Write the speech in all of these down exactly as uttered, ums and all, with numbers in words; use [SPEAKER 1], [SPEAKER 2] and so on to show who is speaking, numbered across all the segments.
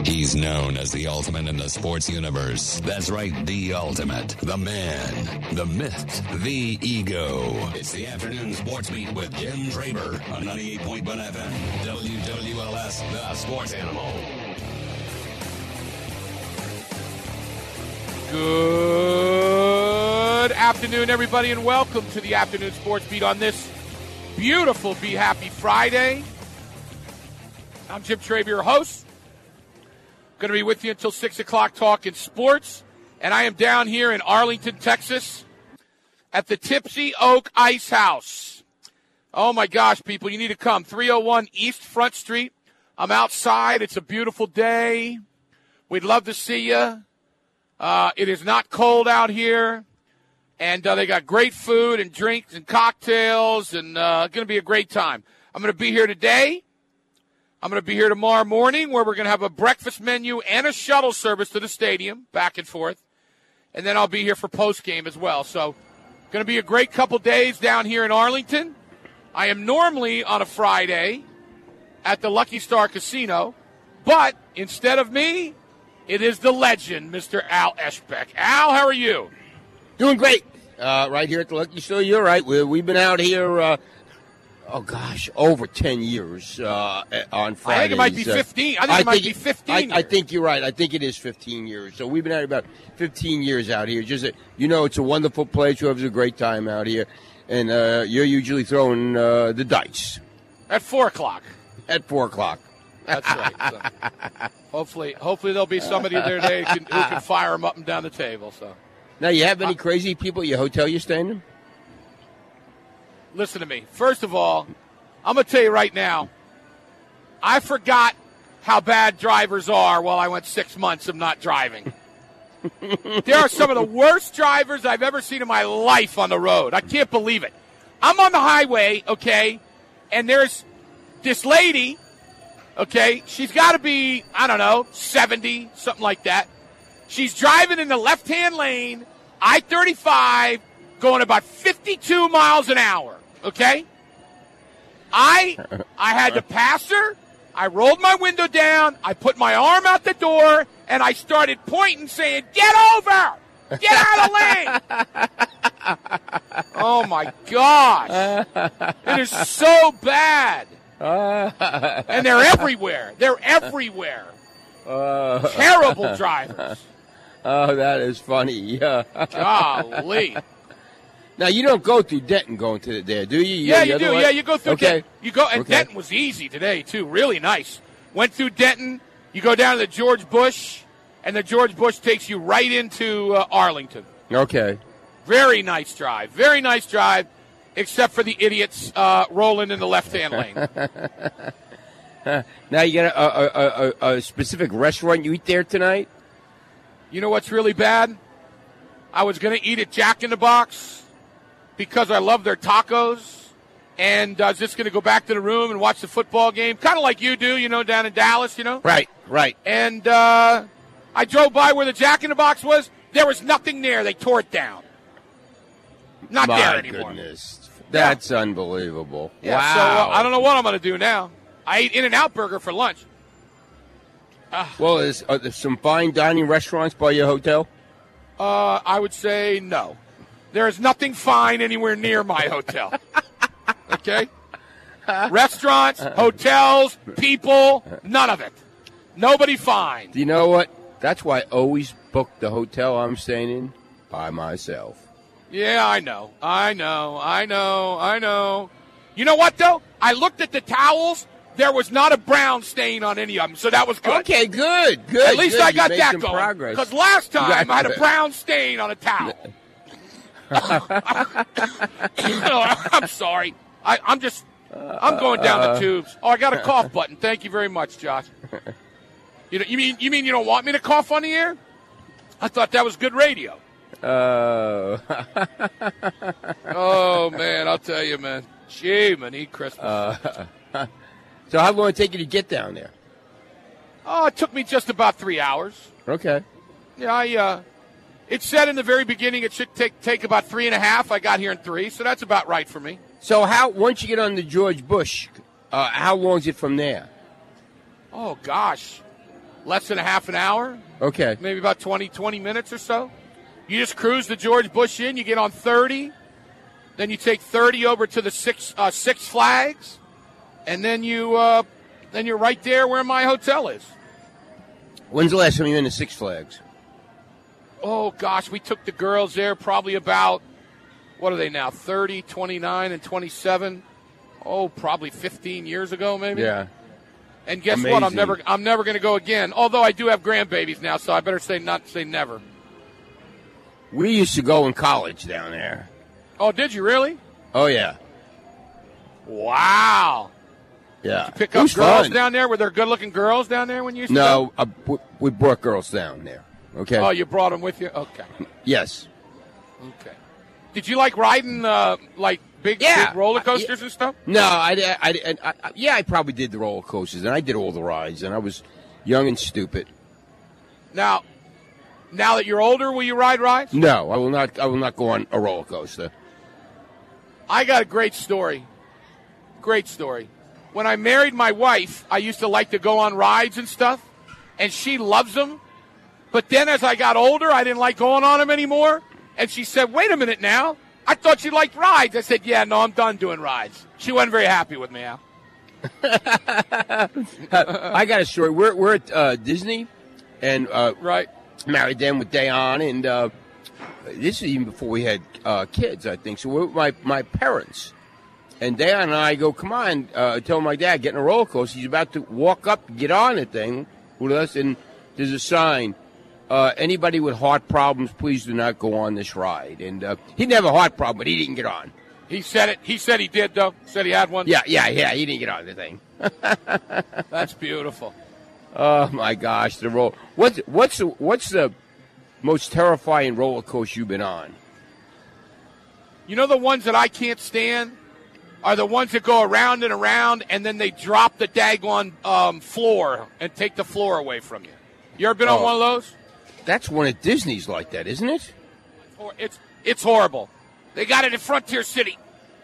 [SPEAKER 1] He's known as the ultimate in the sports universe. That's right, the ultimate. The man, the myth, the ego. It's the Afternoon Sports Beat with Jim Traber on ninety-eight point one F M. W W L S, the sports animal.
[SPEAKER 2] Good afternoon, everybody, and welcome to the Afternoon Sports Beat on this beautiful Be Happy Friday. I'm Jim Traber, your host. Going to be with you until six o'clock talking sports. And I am down here in Arlington, Texas at the Tipsy Oak Ice House. Oh, my gosh, people, you need to come. three oh one East Front Street. I'm outside. It's a beautiful day. We'd love to see you. Uh, it is not cold out here. And uh, they got great food and drinks and cocktails. And uh, going to be a great time. I'm going to be here today. I'm going to be here tomorrow morning where we're going to have a breakfast menu and a shuttle service to the stadium, back and forth. And then I'll be here for postgame as well. So going to be a great couple days down here in Arlington. I am normally on a Friday at the Lucky Star Casino, but instead of me, it is the legend, Mister Al Eschbeck. Al, how are you?
[SPEAKER 3] Doing great. Uh, right here at the Lucky Star. You're right. We, we've been out here uh, Oh, gosh, over ten years uh, on Fridays.
[SPEAKER 2] I think it might be fifteen. I think
[SPEAKER 3] I
[SPEAKER 2] it might
[SPEAKER 3] think
[SPEAKER 2] be
[SPEAKER 3] it,
[SPEAKER 2] fifteen
[SPEAKER 3] I, I think you're right. I think it is fifteen years. So we've been out about fifteen years out here. Just, a, you know, it's a wonderful place. We have a great time out here. And uh, you're usually throwing uh, the dice.
[SPEAKER 2] At four o'clock.
[SPEAKER 3] At four o'clock.
[SPEAKER 2] That's right. So, hopefully, hopefully there'll be somebody there today who can, who can fire them up and down the table. So.
[SPEAKER 3] Now, you have any crazy people at your hotel you're staying in?
[SPEAKER 2] Listen to me. First of all, I'm going to tell you right now, I forgot how bad drivers are while I went six months of not driving. There are some of the worst drivers I've ever seen in my life on the road. I can't believe it. I'm on the highway, okay, and there's this lady, okay, she's got to be, I don't know, seventy, something like that. She's driving in the left-hand lane, I thirty-five, going about fifty-two miles an hour, okay? I I had to pass her. I rolled my window down. I put my arm out the door, and I started pointing, saying, "Get over! Get out of the lane!" Oh, my gosh. It is so bad. And they're everywhere. They're everywhere.
[SPEAKER 3] Uh,
[SPEAKER 2] Terrible drivers.
[SPEAKER 3] Oh, that is funny. Yeah.
[SPEAKER 2] Golly.
[SPEAKER 3] Now, you don't go through Denton going to the there, do you?
[SPEAKER 2] Yeah, you do.
[SPEAKER 3] Way?
[SPEAKER 2] Yeah, you go through
[SPEAKER 3] okay.
[SPEAKER 2] Denton. You go, and
[SPEAKER 3] okay.
[SPEAKER 2] Denton was easy today, too. Really nice. Went through Denton. You go down to the George Bush, and the George Bush takes you right into uh, Arlington.
[SPEAKER 3] Okay.
[SPEAKER 2] Very nice drive. Very nice drive, except for the idiots uh, rolling in the left-hand lane.
[SPEAKER 3] Now, you got a, a, a, a specific restaurant you eat there tonight?
[SPEAKER 2] You know what's really bad? I was going to eat at Jack in the Box because I love their tacos, and I was just going to go back to the room and watch the football game, kind of like you do, you know, down in Dallas, you know?
[SPEAKER 3] Right, right.
[SPEAKER 2] And uh, I drove by where the Jack in the Box was. There was nothing there. They tore it down. Not
[SPEAKER 3] My
[SPEAKER 2] there anymore.
[SPEAKER 3] Goodness. That's yeah. unbelievable.
[SPEAKER 2] Yeah,
[SPEAKER 3] wow.
[SPEAKER 2] So uh, I don't know what I'm going to do now. I ate In-N-Out Burger for lunch. Uh,
[SPEAKER 3] well, is, are there some fine dining restaurants by your hotel?
[SPEAKER 2] Uh, I would say no. There is nothing fine anywhere near my hotel. Okay? Restaurants, hotels, people, none of it. Nobody fine.
[SPEAKER 3] Do you know what? That's why I always book the hotel I'm staying in by myself.
[SPEAKER 2] Yeah, I know. I know. I know. I know. You know what, though? I looked at the towels. There was not a brown stain on any of them, so that was good.
[SPEAKER 3] Okay, good, good.
[SPEAKER 2] At least
[SPEAKER 3] good.
[SPEAKER 2] I got
[SPEAKER 3] you
[SPEAKER 2] that going. Because last time I had a brown stain on a towel. I'm sorry. I, I'm just, I'm going down the tubes. Oh, I got a cough button. Thank you very much, Josh. You know, you mean you mean you don't want me to cough on the air? I thought that was good radio.
[SPEAKER 3] Uh.
[SPEAKER 2] Oh man, I'll tell you, man. Gee, man, eat Christmas.
[SPEAKER 3] Uh, so how long did it take you to get down there?
[SPEAKER 2] Oh, it took me just about three hours.
[SPEAKER 3] Okay.
[SPEAKER 2] Yeah, I. Uh, it said in the very beginning it should take take about three and a half. I got here in three, so that's about right for me.
[SPEAKER 3] So how once you get on the George Bush, uh, how long is it from there?
[SPEAKER 2] Oh gosh, less than a half an hour,
[SPEAKER 3] Okay.
[SPEAKER 2] maybe about twenty, twenty minutes or so. You just cruise the George Bush Inn. You get on thirty. Then you take thirty over to the Six uh, Six Flags. And then, you, uh, then you're right there where my hotel is.
[SPEAKER 3] When's the last time you were in the Six Flags?
[SPEAKER 2] Oh, gosh, we took the girls there probably about, what are they now, thirty, twenty-nine, and twenty-seven? Oh, probably fifteen years ago, maybe.
[SPEAKER 3] Yeah.
[SPEAKER 2] And guess
[SPEAKER 3] Amazing.
[SPEAKER 2] what? I'm never, I'm never going to go again. Although I do have grandbabies now, so I better say not say never.
[SPEAKER 3] We used to go in college down there.
[SPEAKER 2] Oh, did you really?
[SPEAKER 3] Oh, yeah.
[SPEAKER 2] Wow.
[SPEAKER 3] Yeah.
[SPEAKER 2] Pick
[SPEAKER 3] It
[SPEAKER 2] up
[SPEAKER 3] was
[SPEAKER 2] girls
[SPEAKER 3] fun.
[SPEAKER 2] down there? Were there good-looking girls down there when you used to
[SPEAKER 3] No, uh, we- we brought girls down there. Okay.
[SPEAKER 2] go? Oh, you brought them with you? Okay.
[SPEAKER 3] Yes.
[SPEAKER 2] Okay. Did you like riding, uh, like, big,
[SPEAKER 3] Yeah.
[SPEAKER 2] big roller coasters and stuff?
[SPEAKER 3] No, I, I, I, I, I, yeah, I probably did the roller coasters, and I did all the rides, and I was young and stupid.
[SPEAKER 2] Now, now that you're older, will you ride rides?
[SPEAKER 3] No, I will not. I will not go on a roller coaster.
[SPEAKER 2] I got a great story. Great story. When I married my wife, I used to like to go on rides and stuff, and she loves them. But then as I got older, I didn't like going on them anymore. And she said, wait a minute now. I thought you liked rides. I said, yeah, no, I'm done doing rides. She wasn't very happy with me, Al.
[SPEAKER 3] I got a story. We're we're at uh, Disney, and uh,
[SPEAKER 2] Right.
[SPEAKER 3] married them with Dayan, and uh, this is even before we had uh, kids, I think. So we're with my my parents, and Dayan and I go, come on, uh, tell my dad, get in a roller coaster. He's about to walk up, get on the thing with us, and there's a sign. Uh, anybody with heart problems, please do not go on this ride. And uh, he didn't have a heart problem, but he didn't get on.
[SPEAKER 2] He said it. He said he did, though. Said he had one.
[SPEAKER 3] Yeah, yeah, yeah. He didn't get on the thing.
[SPEAKER 2] That's beautiful.
[SPEAKER 3] Oh my gosh, the roll. What's what's the what's the most terrifying roller coaster you've been on?
[SPEAKER 2] You know the ones that I can't stand are the ones that go around and around, and then they drop the daggone um, floor and take the floor away from you. You ever been on
[SPEAKER 3] Oh.
[SPEAKER 2] one of those?
[SPEAKER 3] That's one at Disney's like that, isn't it?
[SPEAKER 2] Or it's it's horrible. They got it in Frontier City.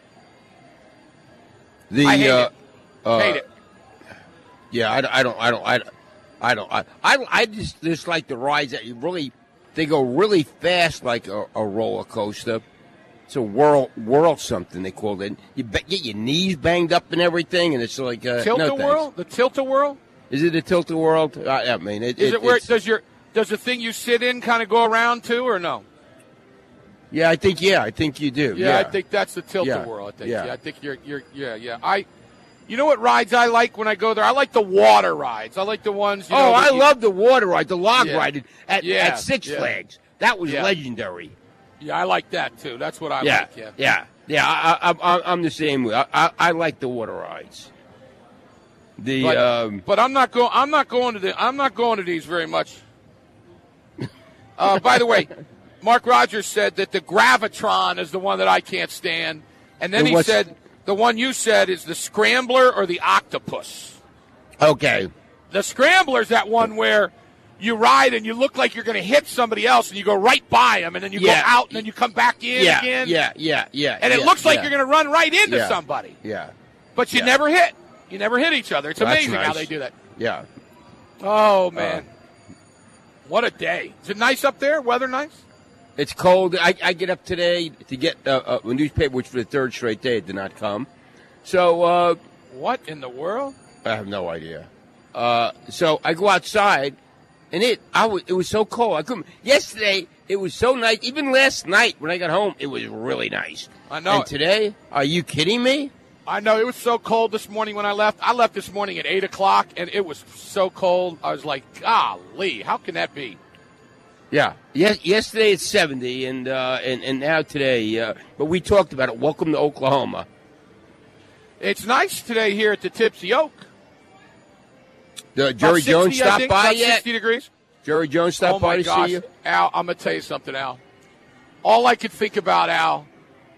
[SPEAKER 3] The
[SPEAKER 2] I hate
[SPEAKER 3] uh,
[SPEAKER 2] it.
[SPEAKER 3] uh,
[SPEAKER 2] Hate it.
[SPEAKER 3] Yeah, I, I don't, I don't, I don't, I don't, I, I, I just just like the rides that you really, they go really fast like a, a roller coaster. It's a whirl, whirl something they call it. You be, get your knees banged up and everything, and it's like uh, no
[SPEAKER 2] Tilt-a-whirl?
[SPEAKER 3] thanks.
[SPEAKER 2] The tilt-a-whirl?
[SPEAKER 3] Is it a tilt-a-whirl? I, I mean, it,
[SPEAKER 2] Is
[SPEAKER 3] it,
[SPEAKER 2] it where
[SPEAKER 3] it's-
[SPEAKER 2] does your does the thing you sit in kind of go around too, or no?
[SPEAKER 3] Yeah, I think yeah, I think you do.
[SPEAKER 2] Yeah,
[SPEAKER 3] Yeah,
[SPEAKER 2] I think that's the tilt-a-whirl. I think.
[SPEAKER 3] Yeah.
[SPEAKER 2] Yeah, I think you're you're yeah yeah. I, you know what rides I like when I go there? I like the water rides. I like the ones. You
[SPEAKER 3] oh,
[SPEAKER 2] know,
[SPEAKER 3] I
[SPEAKER 2] that you-
[SPEAKER 3] love the water ride, the log
[SPEAKER 2] Yeah.
[SPEAKER 3] ride at
[SPEAKER 2] Yeah,
[SPEAKER 3] at Six
[SPEAKER 2] yeah.
[SPEAKER 3] Flags. That was
[SPEAKER 2] Yeah.
[SPEAKER 3] legendary.
[SPEAKER 2] Yeah, I like that too. That's what I
[SPEAKER 3] yeah,
[SPEAKER 2] like. Yeah.
[SPEAKER 3] yeah, yeah. I, I, I, I'm the same way. I, I, I like the water rides. The
[SPEAKER 2] But,
[SPEAKER 3] um,
[SPEAKER 2] but I'm not going. I'm not going to the. I'm not going to these very much. Uh, by the way, Mark Rogers said that the Gravitron is the one that I can't stand, and then
[SPEAKER 3] And
[SPEAKER 2] he
[SPEAKER 3] what's-
[SPEAKER 2] said the one you said is the Scrambler or the Octopus.
[SPEAKER 3] okay.
[SPEAKER 2] The Scrambler's that one where you ride and you look like you're going to hit somebody else, and you go right by them, and then you
[SPEAKER 3] Yeah.
[SPEAKER 2] go out, and then you come back in
[SPEAKER 3] Yeah,
[SPEAKER 2] again.
[SPEAKER 3] yeah, yeah, yeah.
[SPEAKER 2] And it
[SPEAKER 3] yeah,
[SPEAKER 2] looks like
[SPEAKER 3] yeah,
[SPEAKER 2] you're going to run right into
[SPEAKER 3] Yeah.
[SPEAKER 2] somebody,
[SPEAKER 3] Yeah,
[SPEAKER 2] but you
[SPEAKER 3] Yeah.
[SPEAKER 2] never hit. You never hit each other. It's
[SPEAKER 3] That's
[SPEAKER 2] amazing how
[SPEAKER 3] nice.
[SPEAKER 2] they do that.
[SPEAKER 3] yeah.
[SPEAKER 2] Oh man, what a day! Is it nice up there? Weather nice?
[SPEAKER 3] It's cold. I, I get up today to get uh, a newspaper, which for the third straight day it did not come. So uh,
[SPEAKER 2] What in the world?
[SPEAKER 3] I have no idea. Uh, so I go outside, and it I was, it was so cold. I couldn't. Yesterday it was so nice. Even last night when I got home, it was really nice.
[SPEAKER 2] I know
[SPEAKER 3] And
[SPEAKER 2] it.
[SPEAKER 3] today, are you kidding me?
[SPEAKER 2] I know it was so cold this morning when I left. I left this morning at eight o'clock, and it was so cold. I was like, golly, how can that be?
[SPEAKER 3] Yeah. Yes. Yesterday it's seventy, and uh, and and now today. Uh, but we talked about it. Welcome to Oklahoma.
[SPEAKER 2] It's nice today here at the Tipsy Oak.
[SPEAKER 3] The
[SPEAKER 2] About
[SPEAKER 3] Jerry
[SPEAKER 2] sixty,
[SPEAKER 3] Jones
[SPEAKER 2] I
[SPEAKER 3] stopped
[SPEAKER 2] think,
[SPEAKER 3] by
[SPEAKER 2] about
[SPEAKER 3] yet?
[SPEAKER 2] sixty degrees.
[SPEAKER 3] Jerry Jones stopped
[SPEAKER 2] Oh
[SPEAKER 3] by
[SPEAKER 2] my
[SPEAKER 3] to
[SPEAKER 2] gosh,
[SPEAKER 3] see you.
[SPEAKER 2] Al! I'm gonna tell you something, Al. All I could think about, Al,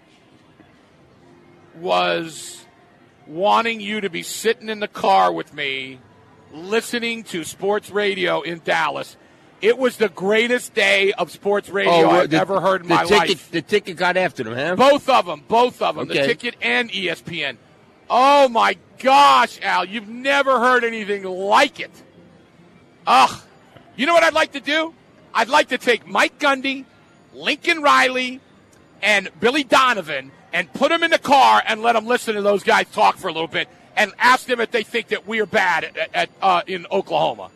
[SPEAKER 2] was wanting you to be sitting in the car with me, listening to sports radio in Dallas. It was the greatest day of sports radio
[SPEAKER 3] well,
[SPEAKER 2] I've
[SPEAKER 3] the-
[SPEAKER 2] ever heard in
[SPEAKER 3] the
[SPEAKER 2] my
[SPEAKER 3] ticket,
[SPEAKER 2] life.
[SPEAKER 3] The ticket got after them, huh?
[SPEAKER 2] Both of them, both of them, the
[SPEAKER 3] Okay.
[SPEAKER 2] ticket and E S P N. Oh my gosh, Al! You've never heard anything like it. Ugh. You know what I'd like to do? I'd like to take Mike Gundy, Lincoln Riley, and Billy Donovan and put them in the car and let them listen to those guys talk for a little bit and ask them if they think that we're bad at, at uh, in Oklahoma.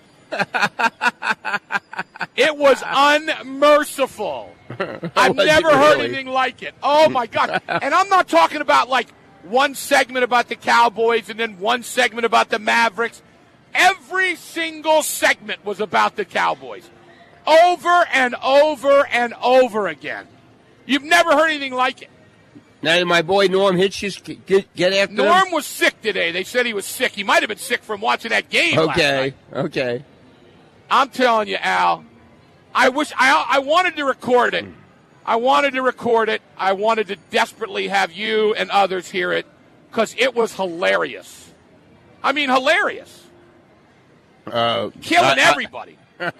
[SPEAKER 2] It was unmerciful. I've never heard
[SPEAKER 3] really?
[SPEAKER 2] anything like it. Oh, my God. And I'm not talking about, like, one segment about the Cowboys and then one segment about the Mavericks. Every single segment was about the Cowboys. Over and over and over again. You've never heard anything like it.
[SPEAKER 3] Now, did my boy Norm Hitchens get, get after
[SPEAKER 2] Norm
[SPEAKER 3] him?
[SPEAKER 2] was sick today. They said he was sick. He might have been sick from watching that game last
[SPEAKER 3] Okay,
[SPEAKER 2] night.
[SPEAKER 3] okay.
[SPEAKER 2] I'm telling you, Al, I wish I I wanted to record it. I wanted to record it. I wanted to desperately have you and others hear it because it was hilarious. I mean, hilarious.
[SPEAKER 3] Uh,
[SPEAKER 2] Killing
[SPEAKER 3] uh,
[SPEAKER 2] everybody.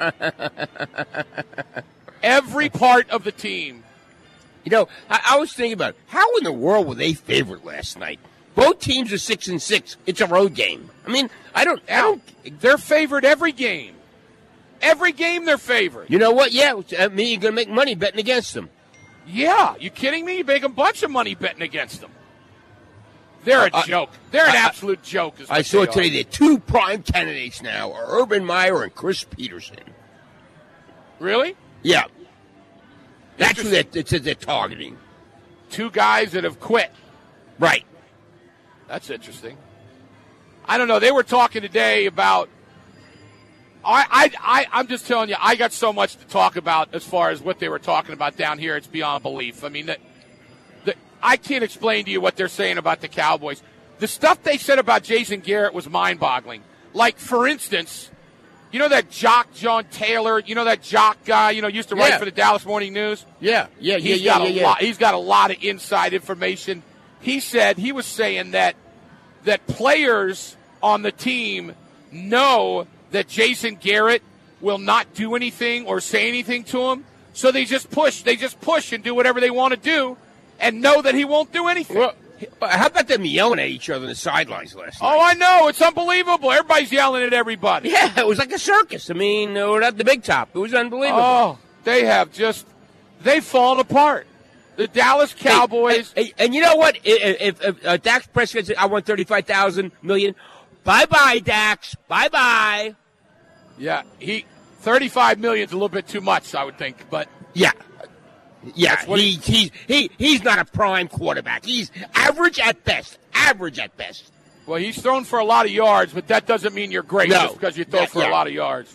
[SPEAKER 2] Every part of the team.
[SPEAKER 3] You know, I, I was thinking about it. How in the world were they favored last night? Both teams are six and six. It's a road game. I mean, I don't. I
[SPEAKER 2] Al,
[SPEAKER 3] don't.
[SPEAKER 2] they're favored every game. Every game they're favored.
[SPEAKER 3] You know what? Yeah, I mean, you're gonna make money betting against them.
[SPEAKER 2] Yeah, you kidding me? You make a bunch of money betting against them. They're a
[SPEAKER 3] Uh,
[SPEAKER 2] joke. They're an
[SPEAKER 3] I-
[SPEAKER 2] absolute joke. Is what
[SPEAKER 3] I saw
[SPEAKER 2] they
[SPEAKER 3] today
[SPEAKER 2] are.
[SPEAKER 3] there are two prime candidates now: are Urban Meyer and Chris Peterson.
[SPEAKER 2] Really?
[SPEAKER 3] Yeah, that's who they're, that's who they're targeting.
[SPEAKER 2] Two guys that have quit.
[SPEAKER 3] Right.
[SPEAKER 2] That's interesting. I don't know. They were talking today about. I, I, I, I'm just telling you, I got so much to talk about as far as what they were talking about down here. It's beyond belief. I mean, that, that I can't explain to you what they're saying about the Cowboys. The stuff they said about Jason Garrett was mind-boggling. Like, for instance, you know that jock John Taylor, you know that jock guy, you know, used to write
[SPEAKER 3] Yeah.
[SPEAKER 2] for the Dallas Morning News?
[SPEAKER 3] Yeah, yeah, yeah,
[SPEAKER 2] He's
[SPEAKER 3] yeah,
[SPEAKER 2] got
[SPEAKER 3] yeah,
[SPEAKER 2] a
[SPEAKER 3] yeah.
[SPEAKER 2] lot. He's got a lot of inside information. He said he was saying that that players on the team know that Jason Garrett will not do anything or say anything to him, so they just push. They just push and do whatever they want to do, and know that he won't do anything.
[SPEAKER 3] Well, how about them yelling at each other on the sidelines last night?
[SPEAKER 2] Oh, I know. It's unbelievable. Everybody's yelling at everybody.
[SPEAKER 3] Yeah, it was like a circus. I mean, uh, without the big top, it was unbelievable.
[SPEAKER 2] Oh, they have just they've fallen apart. The Dallas Cowboys.
[SPEAKER 3] Hey, hey, and you know what? If, if, if uh, Dax Prescott said, "I want thirty-five thousand million," bye bye, Dax. Bye bye.
[SPEAKER 2] Yeah, he thirty-five million is a little bit too much, I would think, but
[SPEAKER 3] Yeah, yeah.
[SPEAKER 2] That's what
[SPEAKER 3] He, he's he he's not a prime quarterback. He's average at best. Average at best.
[SPEAKER 2] well, he's thrown for a lot of yards, but that doesn't mean you're great
[SPEAKER 3] No.
[SPEAKER 2] just because you throw
[SPEAKER 3] Yeah,
[SPEAKER 2] for
[SPEAKER 3] yeah.
[SPEAKER 2] a lot of yards.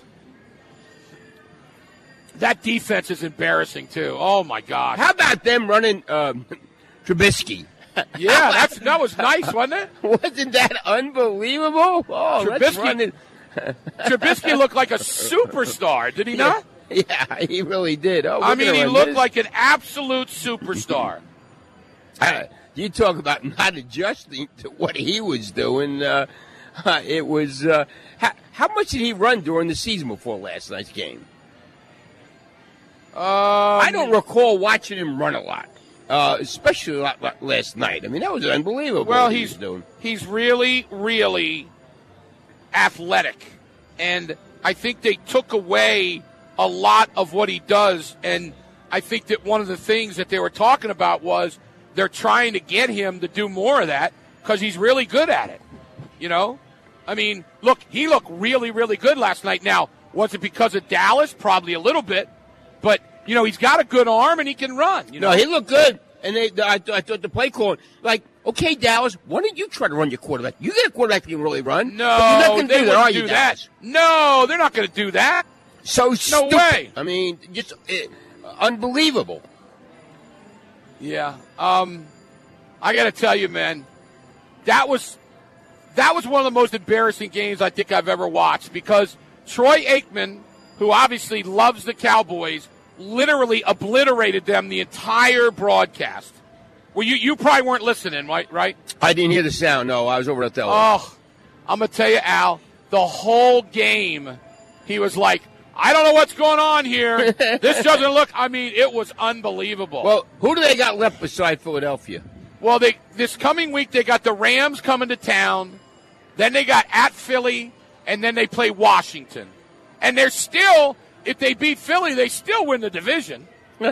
[SPEAKER 2] That defense is embarrassing too. Oh my God!
[SPEAKER 3] How about them running um, Trubisky?
[SPEAKER 2] Yeah, that's that was nice, wasn't it?
[SPEAKER 3] Wasn't that unbelievable? Oh, let's
[SPEAKER 2] Trubisky-
[SPEAKER 3] run it.
[SPEAKER 2] Trubisky looked like a superstar, did he not?
[SPEAKER 3] Yeah, he really did. Oh,
[SPEAKER 2] I
[SPEAKER 3] we're
[SPEAKER 2] mean,
[SPEAKER 3] gonna
[SPEAKER 2] he
[SPEAKER 3] run
[SPEAKER 2] looked
[SPEAKER 3] this.
[SPEAKER 2] like an absolute superstar.
[SPEAKER 3] Uh, you talk about not adjusting to what he was doing. Uh, uh, it was uh, how, how much did he run during the season before last night's game?
[SPEAKER 2] Um,
[SPEAKER 3] I don't recall watching him run a lot, uh, especially a lot, lot last night. I mean, that was unbelievable.
[SPEAKER 2] Well,
[SPEAKER 3] what he
[SPEAKER 2] he's
[SPEAKER 3] was doing.
[SPEAKER 2] he's really, really athletic, and I think they took away a lot of what he does. And I think that one of the things that they were talking about was they're trying to get him to do more of that because he's really good at it. You know, I mean, look, he looked really, really good last night. Now, was it because of Dallas? Probably a little bit, but you know, he's got a good arm and he can run. You know,
[SPEAKER 3] No, he looked good. And they, I, I thought the play call, like, okay, Dallas, why don't you try to run your quarterback? You get a quarterback that can really run.
[SPEAKER 2] no,
[SPEAKER 3] but you're not going to
[SPEAKER 2] they
[SPEAKER 3] do that,
[SPEAKER 2] wouldn't
[SPEAKER 3] are you,
[SPEAKER 2] do
[SPEAKER 3] Dallas?
[SPEAKER 2] that. No, they're not going to do that.
[SPEAKER 3] So stupid.
[SPEAKER 2] way.
[SPEAKER 3] I mean, just uh, unbelievable.
[SPEAKER 2] Yeah. Um, I got to tell you, man, that was that was one of the most embarrassing games I think I've ever watched because Troy Aikman, who obviously loves the Cowboys, literally obliterated them the entire broadcast. Well, you, you probably weren't listening, right? Right?
[SPEAKER 3] I didn't hear the sound. No, I was over at the
[SPEAKER 2] Oh, I'm going to tell you, Al, the whole game, he was like, I don't know what's going on here. This doesn't look, I mean, it was unbelievable.
[SPEAKER 3] Well, who do they got left beside Philadelphia?
[SPEAKER 2] Well, they this coming week, they got the Rams coming to town. Then they got at Philly, and then they play Washington. And they're still, if they beat Philly, they still win the division.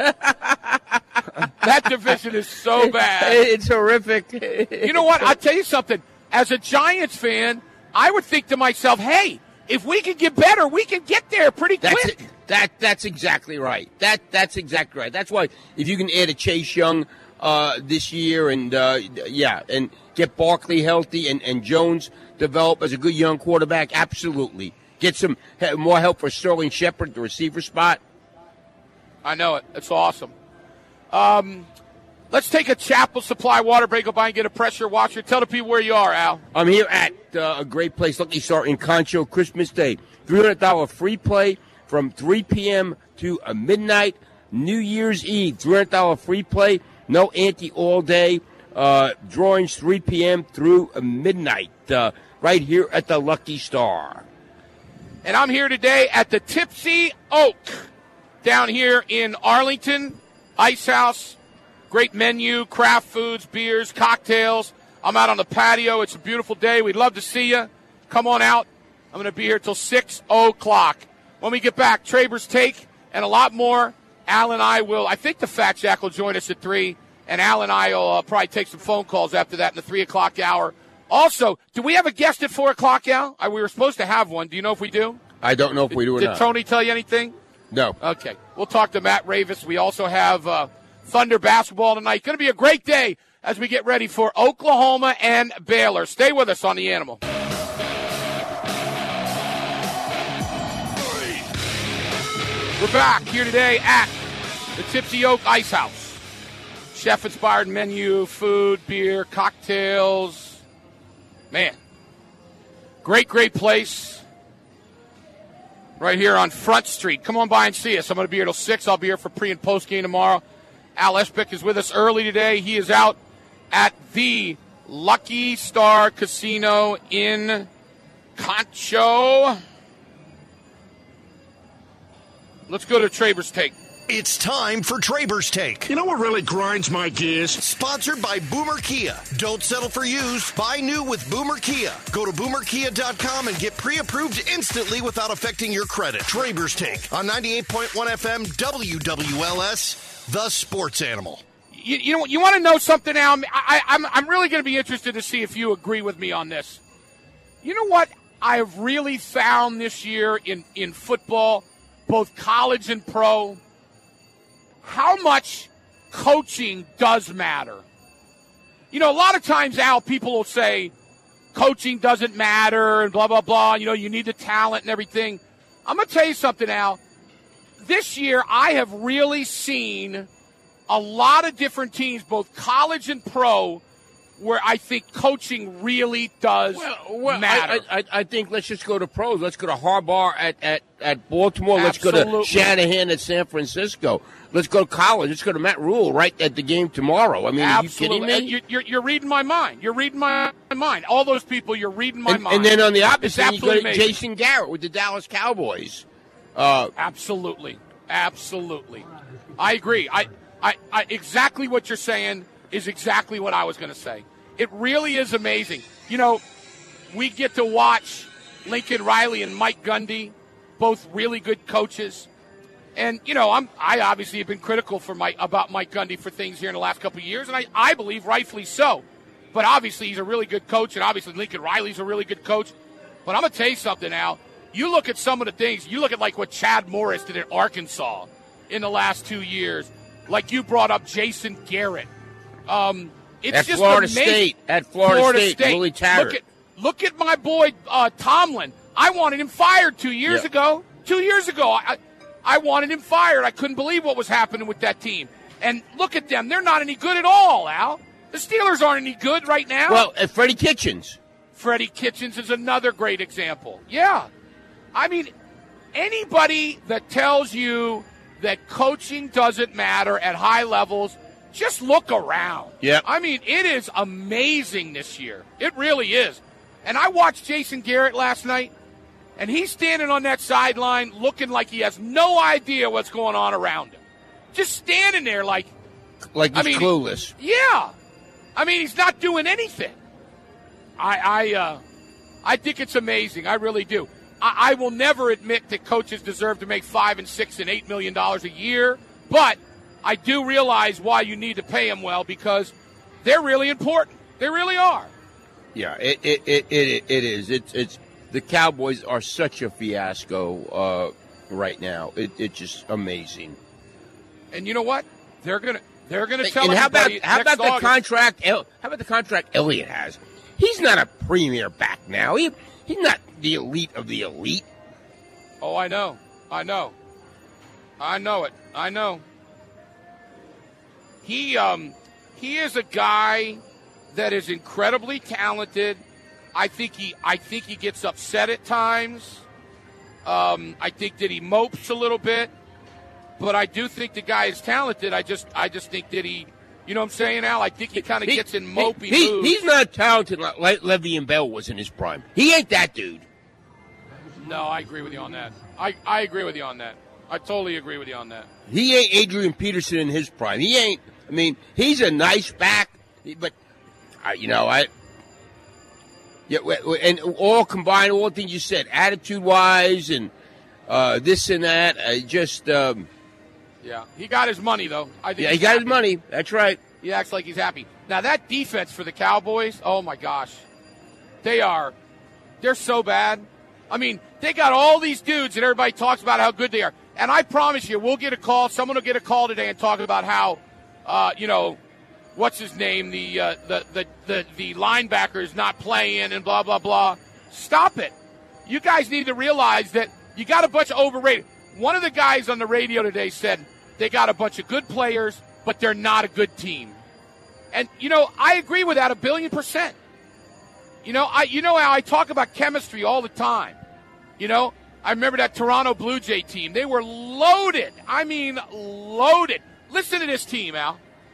[SPEAKER 2] That division is so bad.
[SPEAKER 3] It's horrific.
[SPEAKER 2] You know what? I'll tell you something. As a Giants fan, I would think to myself, hey, if we can get better, we can get there pretty
[SPEAKER 3] that's
[SPEAKER 2] quick.
[SPEAKER 3] It. That That's exactly right. That That's exactly right. That's why if you can add a Chase Young uh, this year and, uh, yeah, and get Barkley healthy and, and Jones develop as a good young quarterback, absolutely. Get some more help for Sterling Shepard, the receiver spot.
[SPEAKER 2] I know it. It's awesome. Um, let's take a Chapel Supply water break. Go by and get a pressure washer. Tell the people where you are, Al.
[SPEAKER 3] I'm here at uh, a great place, Lucky Star in Concho, Christmas Day. three hundred dollars free play from three p.m. to uh, midnight. New Year's Eve, three hundred dollars free play. No ante all day. Uh, drawings three p.m. through uh, midnight. Uh, right here at the Lucky Star.
[SPEAKER 2] And I'm here today at the Tipsy Oak down here in Arlington. Ice House, great menu, craft foods, beers, cocktails. I'm out on the patio. It's a beautiful day. We'd love to see you. Come on out. I'm going to be here till six o'clock. When we get back, Traber's Take and a lot more. Al and I will, I think the Fat Jack will join us at three, and Al and I will uh, probably take some phone calls after that in the three o'clock hour. Also, do we have a guest at four o'clock, Al? I, we were supposed to have one. Do you know if we do?
[SPEAKER 3] I don't know if we do or
[SPEAKER 2] Did
[SPEAKER 3] not.
[SPEAKER 2] Did Tony tell you anything?
[SPEAKER 3] No.
[SPEAKER 2] Okay. We'll talk to Matt Ravis. We also have uh, Thunder basketball tonight. Going to be a great day as we get ready for Oklahoma and Baylor. Stay with us on The Animal. We're back here today at the Tipsy Oak Ice House. Chef-inspired menu, food, beer, cocktails. Man. Great, great place. Right here on Front Street. Come on by and see us. I'm going to be here till six. I'll be here for pre- and post-game tomorrow. Al Esbeck is with us early today. He is out at the Lucky Star Casino in Concho. Let's go to Traber's Take.
[SPEAKER 4] It's time for Traber's Take.
[SPEAKER 5] You know what really grinds my gears?
[SPEAKER 4] Sponsored by Boomer Kia. Don't settle for used. Buy new with Boomer Kia. Go to boomer kia dot com and get pre-approved instantly without affecting your credit. Traber's Take on ninety-eight point one F M W W L S, the sports animal.
[SPEAKER 2] You, you know, you want to know something, Al? I, I'm, I'm really going to be interested to see if you agree with me on this. You know what I have really found this year in, in football, both college and pro? How much coaching does matter. You know, a lot of times, Al, people will say coaching doesn't matter and blah, blah, blah. You know, you need the talent and everything. I'm going to tell you something, Al. This year, I have really seen a lot of different teams, both college and pro, where I think coaching really does
[SPEAKER 3] well, well,
[SPEAKER 2] matter.
[SPEAKER 3] I, I, I think let's just go to pros. Let's go to Harbaugh at, at, at Baltimore.
[SPEAKER 2] Absolutely.
[SPEAKER 3] Let's go to Shanahan at San Francisco. Let's go to college. Let's go to Matt Rule right at the game tomorrow. I mean,
[SPEAKER 2] Absolutely.
[SPEAKER 3] are you kidding me?
[SPEAKER 2] You're, you're, you're reading my mind. You're reading my mind. All those people, you're reading my
[SPEAKER 3] and,
[SPEAKER 2] mind.
[SPEAKER 3] And then on the opposite, you go to
[SPEAKER 2] amazing.
[SPEAKER 3] Jason Garrett with the Dallas Cowboys. Uh,
[SPEAKER 2] Absolutely. Absolutely. I agree. I, I, I exactly what you're saying is exactly what I was going to say. It really is amazing. You know, we get to watch Lincoln Riley and Mike Gundy, both really good coaches. And, you know, I'm, I obviously have been critical for Mike, about Mike Gundy for things here in the last couple of years, and I, I believe rightfully so. But obviously he's a really good coach, and obviously Lincoln Riley's a really good coach. But I'm going to tell you something, Al. You look at some of the things, you look at like what Chad Morris did at Arkansas in the last two years. Like you brought up Jason Garrett. Um, it's
[SPEAKER 3] at
[SPEAKER 2] just
[SPEAKER 3] Florida
[SPEAKER 2] amazing.
[SPEAKER 3] State. At Florida,
[SPEAKER 2] Florida
[SPEAKER 3] State,
[SPEAKER 2] State.
[SPEAKER 3] Willie Taggart.
[SPEAKER 2] Look at, look at my boy uh, Tomlin. I wanted him fired two years
[SPEAKER 3] Yep.
[SPEAKER 2] ago. Two years ago, I, I wanted him fired. I couldn't believe what was happening with that team. And look at them. They're not any good at all, Al. The Steelers aren't any good right now.
[SPEAKER 3] Well, uh, Freddie Kitchens.
[SPEAKER 2] Freddie Kitchens is another great example. Yeah. I mean, anybody that tells you that coaching doesn't matter at high levels, just look around.
[SPEAKER 3] Yep.
[SPEAKER 2] I mean, it is amazing this year. It really is. And I watched Jason Garrett last night, and he's standing on that sideline looking like he has no idea what's going on around him. Just standing there like...
[SPEAKER 3] Like he's
[SPEAKER 2] I mean,
[SPEAKER 3] clueless.
[SPEAKER 2] Yeah. I mean, he's not doing anything. I I, uh, I think it's amazing. I really do. I, I will never admit that coaches deserve to make five and six and eight million dollars a year, but I do realize why you need to pay them well because they're really important. They really are.
[SPEAKER 3] Yeah, it it it it, it is. It's it's the Cowboys are such a fiasco uh, right now. It, it's just amazing.
[SPEAKER 2] And you know what? They're gonna they're gonna tell
[SPEAKER 3] and how about
[SPEAKER 2] everybody
[SPEAKER 3] how
[SPEAKER 2] next
[SPEAKER 3] about the
[SPEAKER 2] August.
[SPEAKER 3] contract? How about the contract Elliott has? He's not a premier back now. He he's not the elite of the elite.
[SPEAKER 2] Oh, I know, I know, I know it. I know. He um he is a guy that is incredibly talented. I think he I think he gets upset at times. Um, I think that he mopes a little bit. But I do think the guy is talented. I just I just think that he, you know what I'm saying, Al? I think he kind of gets in mopey
[SPEAKER 3] he, he,
[SPEAKER 2] moods.
[SPEAKER 3] He's not talented like Le'Veon Bell was in his prime. He ain't that dude.
[SPEAKER 2] No, I agree with you on that. I, I agree with you on that. I totally agree with you on that.
[SPEAKER 3] He ain't Adrian Peterson in his prime. He ain't, I mean, he's a nice back, but, uh, you know, I, yeah, and all combined, all the things you said, attitude-wise and uh, this and that, I just... Um,
[SPEAKER 2] Yeah, he got his money, though. I think
[SPEAKER 3] yeah, he got
[SPEAKER 2] happy.
[SPEAKER 3] his money. That's right.
[SPEAKER 2] He acts like he's happy. Now, that defense for the Cowboys, oh, my gosh. They are, they're so bad. I mean, they got all these dudes, and everybody talks about how good they are. And I promise you, we'll get a call. Someone will get a call today and talk about how, uh, you know, what's his name, the, uh, the, the, the, the linebacker is not playing and blah, blah, blah. Stop it. You guys need to realize that you got a bunch of overrated. One of the guys on the radio today said they got a bunch of good players, but they're not a good team. And, you know, I agree with that a billion percent. You know, I you know how I talk about chemistry all the time. You know, I remember that Toronto Blue Jay team. They were loaded. I mean, loaded. Listen to this team, Al.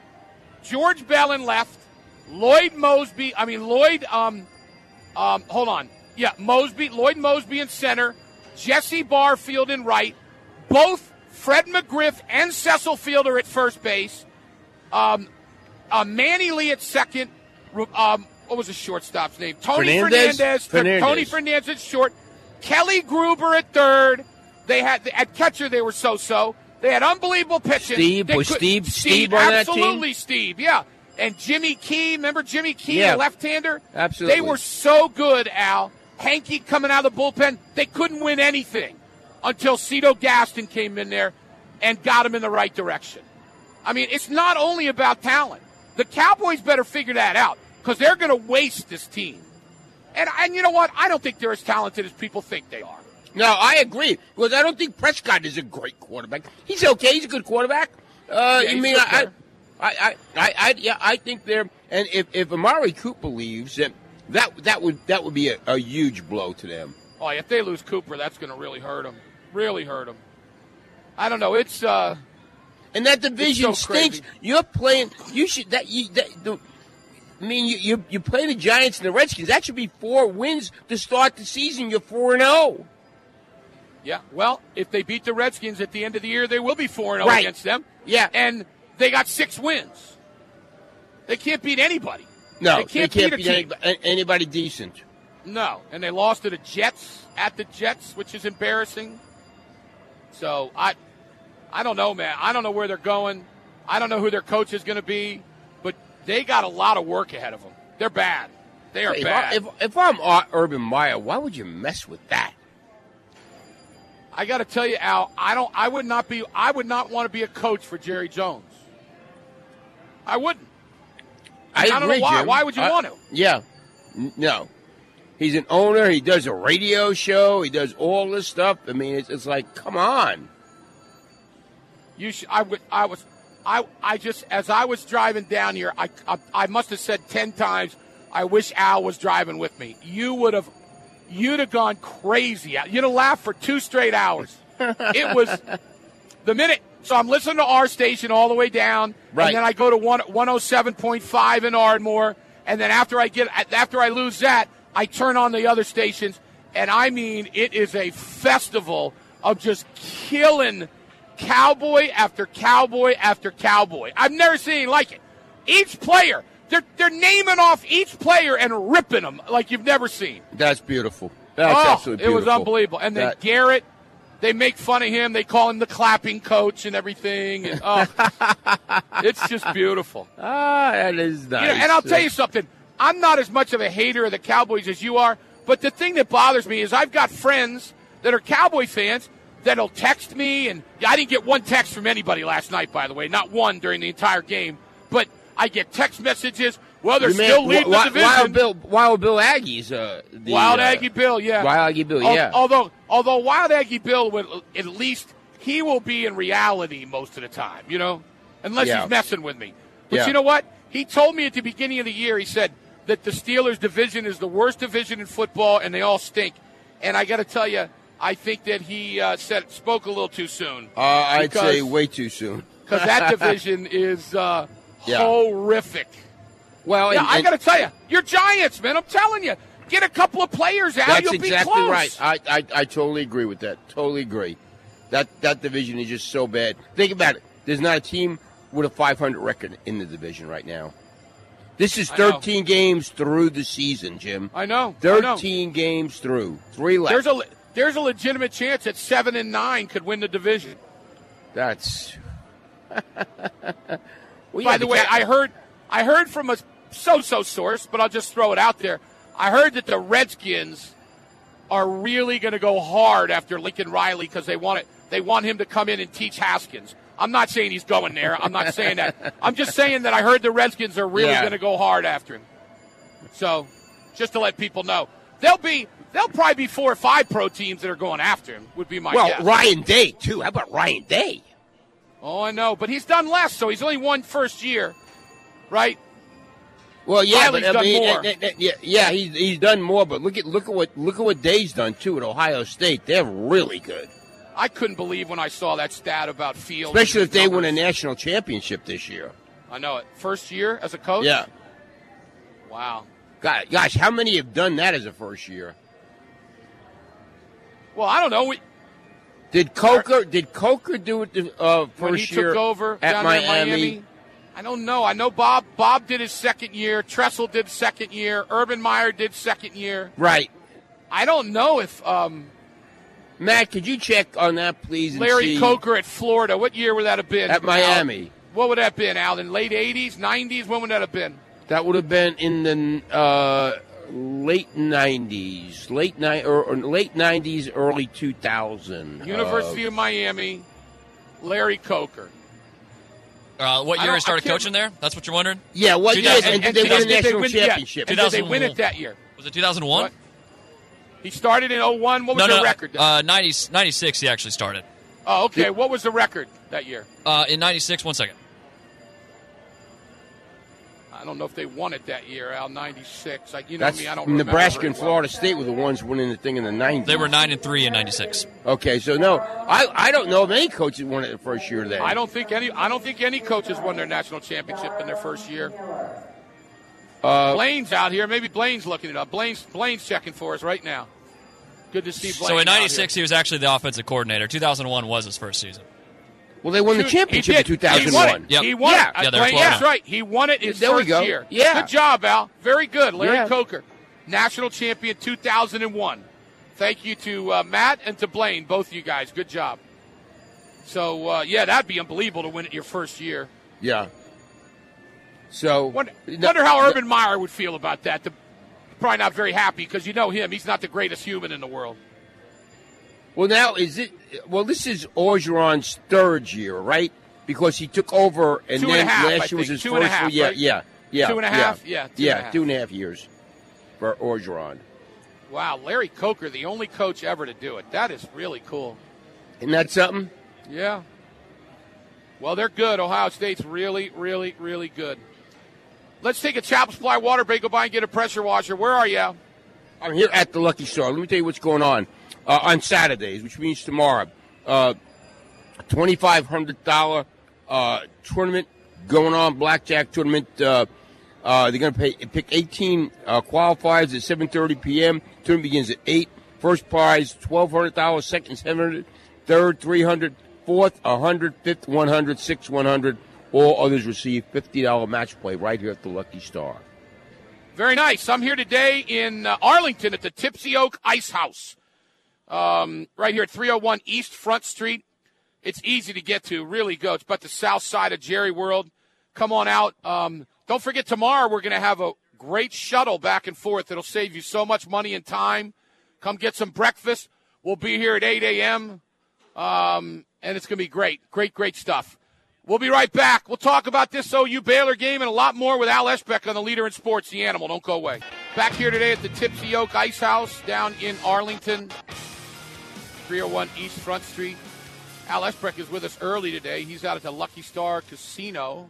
[SPEAKER 2] George Bellin left. Lloyd Mosby. I mean, Lloyd, um, um, hold on. Yeah, Mosby, Lloyd Mosby in center. Jesse Barfield in right. Both Fred McGriff and Cecil Fielder at first base. Um, uh, Manny Lee at second. Um, what was the shortstop's name? Tony
[SPEAKER 3] Fernandez?
[SPEAKER 2] Fernandez.
[SPEAKER 3] Fernandez.
[SPEAKER 2] Tony Fernandez at short. Kelly Gruber at third. They had at catcher they were so-so. They had unbelievable pitching.
[SPEAKER 3] Steve
[SPEAKER 2] They
[SPEAKER 3] was
[SPEAKER 2] could-
[SPEAKER 3] Steve
[SPEAKER 2] Steve
[SPEAKER 3] Steve on that team?
[SPEAKER 2] absolutely Steve. Yeah, and Jimmy Key. Remember Jimmy Key,
[SPEAKER 3] Yeah.
[SPEAKER 2] the left-hander?
[SPEAKER 3] Absolutely.
[SPEAKER 2] They were so good, Al. Hanky coming out of the bullpen. They couldn't win anything until Cito Gaston came in there and got him in the right direction. I mean, it's not only about talent. The Cowboys better figure that out because they're going to waste this team. And, and you know what? I don't think they're as talented as people think they are.
[SPEAKER 3] No, I agree. Because I don't think Prescott is a great quarterback. He's okay. He's a good quarterback. Uh,
[SPEAKER 2] Yeah,
[SPEAKER 3] I
[SPEAKER 2] he's
[SPEAKER 3] mean,
[SPEAKER 2] a good
[SPEAKER 3] I,
[SPEAKER 2] player.
[SPEAKER 3] I, I, I, I, yeah, I think they're. And if, if Amari Cooper leaves, then that that would that would be a, a huge blow to them.
[SPEAKER 2] Oh, if they lose Cooper, that's going to really hurt them. Really hurt them. I don't know. It's uh,
[SPEAKER 3] And that division
[SPEAKER 2] so
[SPEAKER 3] stinks.
[SPEAKER 2] crazy.
[SPEAKER 3] You're playing. You should. That you. That, the, I mean, you you you play the Giants and the Redskins. That should be four wins to start the season. You're four and zero.
[SPEAKER 2] yeah. Well, if they beat the Redskins at the end of the year, they will be four and zero
[SPEAKER 3] Right.
[SPEAKER 2] against them.
[SPEAKER 3] Yeah.
[SPEAKER 2] And they got six wins. They can't beat anybody.
[SPEAKER 3] No,
[SPEAKER 2] they can't, beat a team.
[SPEAKER 3] anybody, anybody decent.
[SPEAKER 2] No, and they lost to the Jets at the Jets, which is embarrassing. So I, I don't know, man. I don't know where they're going. I don't know who their coach is going to be, but they got a lot of work ahead of them. They're bad. They are
[SPEAKER 3] If,
[SPEAKER 2] bad.
[SPEAKER 3] I, if, if I'm Ur- Urban Meyer, why would you mess with that?
[SPEAKER 2] I got to tell you, Al, I don't. I would not be. I would not want to be a coach for Jerry Jones. I wouldn't.
[SPEAKER 3] I,
[SPEAKER 2] don't know
[SPEAKER 3] agree,
[SPEAKER 2] why.
[SPEAKER 3] Jim.
[SPEAKER 2] Why would you
[SPEAKER 3] I-
[SPEAKER 2] want to?
[SPEAKER 3] Yeah, N- no. He's an owner. He does a radio show. He does all this stuff. I mean, it's, it's like, come on.
[SPEAKER 2] You should. I would. I was. I. I just as I was driving down here, I. I, I must have said ten times. I wish Al was driving with me. You would have. You'd have gone crazy. You'd have laughed for two straight hours. It was the minute. So I'm listening to our station all the way down,
[SPEAKER 3] Right.
[SPEAKER 2] and then I go to one one oh seven point five in Ardmore, and then after I get after I lose that, I turn on the other stations, and I mean it is a festival of just killing cowboy after cowboy after cowboy. I've never seen anything like it. Each player, they're they're naming off each player and ripping them like you've never seen.
[SPEAKER 3] That's beautiful. That's
[SPEAKER 2] oh,
[SPEAKER 3] absolutely
[SPEAKER 2] it was
[SPEAKER 3] beautiful.
[SPEAKER 2] unbelievable. And then
[SPEAKER 3] That-
[SPEAKER 2] Garrett, they make fun of him. They call him the clapping coach and everything. And, oh, it's just beautiful.
[SPEAKER 3] Ah, that is nice.
[SPEAKER 2] You know, and I'll tell you something. I'm not as much of a hater of the Cowboys as you are, but the thing that bothers me is I've got friends that are Cowboy fans that'll text me, and I didn't get one text from anybody last night, by the way, not one during the entire game, but I get text messages. Well, they're
[SPEAKER 3] You mean
[SPEAKER 2] still leading
[SPEAKER 3] Wi-
[SPEAKER 2] the division.
[SPEAKER 3] Wild Bill, Wild Bill Aggie's uh, the,
[SPEAKER 2] Wild
[SPEAKER 3] uh,
[SPEAKER 2] Aggie Bill, yeah.
[SPEAKER 3] Wild Aggie Bill,
[SPEAKER 2] Al-
[SPEAKER 3] yeah.
[SPEAKER 2] Although, although Wild Aggie Bill will at least he will be in reality most of the time, you know, unless
[SPEAKER 3] Yeah.
[SPEAKER 2] he's messing with me. But
[SPEAKER 3] Yeah.
[SPEAKER 2] you know what? He told me at the beginning of the year. He said that the Steelers' division is the worst division in football, and they all stink. And I got to tell you, I think that he uh, said spoke a little too soon.
[SPEAKER 3] Uh, I'd
[SPEAKER 2] because-
[SPEAKER 3] say way too soon.
[SPEAKER 2] because that division is uh,
[SPEAKER 3] Yeah.
[SPEAKER 2] horrific.
[SPEAKER 3] Well,
[SPEAKER 2] Yeah,
[SPEAKER 3] and,
[SPEAKER 2] I
[SPEAKER 3] and
[SPEAKER 2] got to tell you, you're Giants, man. I'm telling you, get a couple of players out.
[SPEAKER 3] that's
[SPEAKER 2] You'll
[SPEAKER 3] exactly
[SPEAKER 2] be close.
[SPEAKER 3] right. I, I I totally agree with that. Totally agree. That that division is just so bad. Think about it. There's not a team with a five hundred record in the division right now. This is
[SPEAKER 2] I know.
[SPEAKER 3] thirteen games through the season, Jim.
[SPEAKER 2] I know. I know.
[SPEAKER 3] thirteen games through. Three left.
[SPEAKER 2] There's a there's a legitimate chance that seven and nine could win the division.
[SPEAKER 3] That's. Well,
[SPEAKER 2] By
[SPEAKER 3] yeah,
[SPEAKER 2] the way,
[SPEAKER 3] Ca-
[SPEAKER 2] I heard I heard from a so-so source, but I'll just throw it out there. I heard that the Redskins are really going to go hard after Lincoln Riley because they want it. They want him to come in and teach Haskins. I'm not saying he's going there. I'm not saying that. I'm just saying that I heard the Redskins are really
[SPEAKER 3] Yeah.
[SPEAKER 2] going to go hard after him. So, just to let people know, there'll be there'll probably be four or five pro teams that are going after him. Would be my
[SPEAKER 3] well,
[SPEAKER 2] guess.
[SPEAKER 3] Ryan Day too. How about Ryan Day?
[SPEAKER 2] Oh, I know, but he's done less, so he's only won first year, right?
[SPEAKER 3] Well, yeah,
[SPEAKER 2] Riley's
[SPEAKER 3] but I
[SPEAKER 2] done
[SPEAKER 3] mean,
[SPEAKER 2] more.
[SPEAKER 3] uh, uh, uh, yeah, yeah, he's he's done more. But look at look at what look at what Day's done too at Ohio State. They're really good,
[SPEAKER 2] I couldn't believe when I saw that stat about Fields.
[SPEAKER 3] especially
[SPEAKER 2] and
[SPEAKER 3] if they
[SPEAKER 2] his
[SPEAKER 3] win a
[SPEAKER 2] numbers.
[SPEAKER 3] national championship this year.
[SPEAKER 2] I know it. First year as a coach?
[SPEAKER 3] Yeah,
[SPEAKER 2] Wow.
[SPEAKER 3] God, gosh, how many have done that as a first year?
[SPEAKER 2] Well, I don't know. We,
[SPEAKER 3] Did Coker did Coker do it the uh, first
[SPEAKER 2] when he
[SPEAKER 3] year
[SPEAKER 2] took over
[SPEAKER 3] at
[SPEAKER 2] down
[SPEAKER 3] Miami?
[SPEAKER 2] there in Miami, I don't know. I know Bob Bob did his second year. Tressel did second year. Urban Meyer did second year.
[SPEAKER 3] Right,
[SPEAKER 2] I don't know if um,
[SPEAKER 3] Matt, could you check on that, please? And
[SPEAKER 2] Larry
[SPEAKER 3] see
[SPEAKER 2] Coker at Florida, what year would that have been?
[SPEAKER 3] at Miami.
[SPEAKER 2] Al? What would that have been, Al? In late eighties, nineties? When would that have been?
[SPEAKER 3] That would have been in the uh, late nineties, late ni- or, or late nineties, early two thousand.
[SPEAKER 2] University of Miami, Larry Coker.
[SPEAKER 6] Uh, what
[SPEAKER 2] I
[SPEAKER 6] year
[SPEAKER 2] don't-
[SPEAKER 6] he started
[SPEAKER 2] I can't
[SPEAKER 6] coaching there? That's what you're wondering?
[SPEAKER 3] Yeah, what
[SPEAKER 6] two
[SPEAKER 3] years?
[SPEAKER 6] thousand-
[SPEAKER 3] And,
[SPEAKER 2] And-
[SPEAKER 3] did
[SPEAKER 2] and
[SPEAKER 3] they win a
[SPEAKER 2] did they
[SPEAKER 3] national
[SPEAKER 2] win- yeah,
[SPEAKER 3] championship?
[SPEAKER 2] and did they win
[SPEAKER 6] two thousand one.
[SPEAKER 2] it that year?
[SPEAKER 6] Was it two thousand one?
[SPEAKER 2] What? He started in oh one. What was
[SPEAKER 6] No, no,
[SPEAKER 2] the
[SPEAKER 6] no.
[SPEAKER 2] record?
[SPEAKER 6] Uh, ninety, ninety-six he actually started.
[SPEAKER 2] oh, okay. What was the record that year?
[SPEAKER 6] Uh, in ninety-six, one second.
[SPEAKER 2] I don't know if they won it that year, Al. ninety-six. Like, you know
[SPEAKER 3] That's
[SPEAKER 2] me, I don't remember
[SPEAKER 3] Nebraska
[SPEAKER 2] very
[SPEAKER 3] and
[SPEAKER 2] well.
[SPEAKER 3] Florida State were the ones winning the thing in the nineties.
[SPEAKER 6] They were nine and three in ninety-six.
[SPEAKER 3] Okay, so no, I, I don't know of any coach that won it the first year then.
[SPEAKER 2] I don't think any. I don't think any coaches won their national championship in their first year.
[SPEAKER 3] Uh,
[SPEAKER 2] Blaine's out here. Maybe Blaine's looking it up. Blaine's Blaine's checking for us right now. Good to see Blaine.
[SPEAKER 6] So in
[SPEAKER 2] out
[SPEAKER 6] ninety-six,
[SPEAKER 2] here.
[SPEAKER 6] he was actually the offensive coordinator. two thousand one was his first season.
[SPEAKER 3] well, they won the
[SPEAKER 2] He
[SPEAKER 3] championship in
[SPEAKER 2] did.
[SPEAKER 3] two thousand
[SPEAKER 2] He won
[SPEAKER 3] one.
[SPEAKER 2] it.
[SPEAKER 6] Yep.
[SPEAKER 2] He won
[SPEAKER 3] Yeah.
[SPEAKER 2] it.
[SPEAKER 6] Yeah, they were
[SPEAKER 2] Blaine,
[SPEAKER 6] twelve
[SPEAKER 2] that's
[SPEAKER 6] now.
[SPEAKER 2] right. He won it his
[SPEAKER 3] There we
[SPEAKER 2] first
[SPEAKER 3] go.
[SPEAKER 2] year.
[SPEAKER 3] Yeah.
[SPEAKER 2] Good job, Al. Very good. Larry
[SPEAKER 3] Yeah.
[SPEAKER 2] Coker, national champion two thousand one. Thank you to uh, Matt and to Blaine, both of you guys. Good job. So, uh, yeah, that'd be unbelievable to win it your first year.
[SPEAKER 3] Yeah. So
[SPEAKER 2] Wonder,
[SPEAKER 3] no-
[SPEAKER 2] wonder how
[SPEAKER 3] no-
[SPEAKER 2] Urban Meyer would feel about that. The, probably not very happy because you know him. He's not the greatest human in the world.
[SPEAKER 3] Well, now is it? Well, this is Orgeron's third year, right? Because he took over, and
[SPEAKER 2] Two and
[SPEAKER 3] then
[SPEAKER 2] a half,
[SPEAKER 3] last
[SPEAKER 2] I
[SPEAKER 3] year was
[SPEAKER 2] think.
[SPEAKER 3] his
[SPEAKER 2] Two
[SPEAKER 3] first.
[SPEAKER 2] and a half,
[SPEAKER 3] yeah,
[SPEAKER 2] right?
[SPEAKER 3] yeah, yeah.
[SPEAKER 2] Two and a
[SPEAKER 3] yeah.
[SPEAKER 2] half? Yeah, two and a
[SPEAKER 3] yeah,
[SPEAKER 2] half.
[SPEAKER 3] two and a half years for Orgeron,
[SPEAKER 2] Wow, Larry Coker, the only coach ever to do it. That is really cool.
[SPEAKER 3] isn't that something?
[SPEAKER 2] Yeah. Well, they're good. Ohio State's really, really, really good. Let's take a Chapel Supply water break. Go by and get a pressure washer. Where are you, Al?
[SPEAKER 3] I'm here at the Lucky Star. Let me tell you what's going on uh, on Saturdays, which means tomorrow. Uh, twenty-five hundred dollars uh, tournament going on, blackjack tournament. Uh, uh, they're going to pay pick eighteen uh, qualifiers at seven thirty p.m. Tournament begins at eight. First prize, twelve hundred dollars. Second, seven hundred dollars. Third, three hundred dollars. Fourth, one hundred dollars. Fifth, one hundred dollars. Sixth, one hundred dollars. All others receive fifty dollars match play right here at the Lucky Star.
[SPEAKER 2] Very nice. I'm here today in uh, Arlington at the Tipsy Oak Ice House, um, right here at three oh one East Front Street. It's easy to get to, really go. It's about the south side of Jerry World. Come on out. Um, don't forget, tomorrow we're going to have a great shuttle back and forth. It'll save you so much money and time. Come get some breakfast. We'll be here at eight a.m., um, and it's going to be great. Great, great stuff. We'll be right back. We'll talk about this O U Baylor game and a lot more with Al Eshbeck on the Leader in Sports, The Animal. Don't go away. Back here today at the Tipsy Oak Ice House down in Arlington, three oh one East Front Street. Al Eshbeck is with us early today. He's out at the Lucky Star Casino.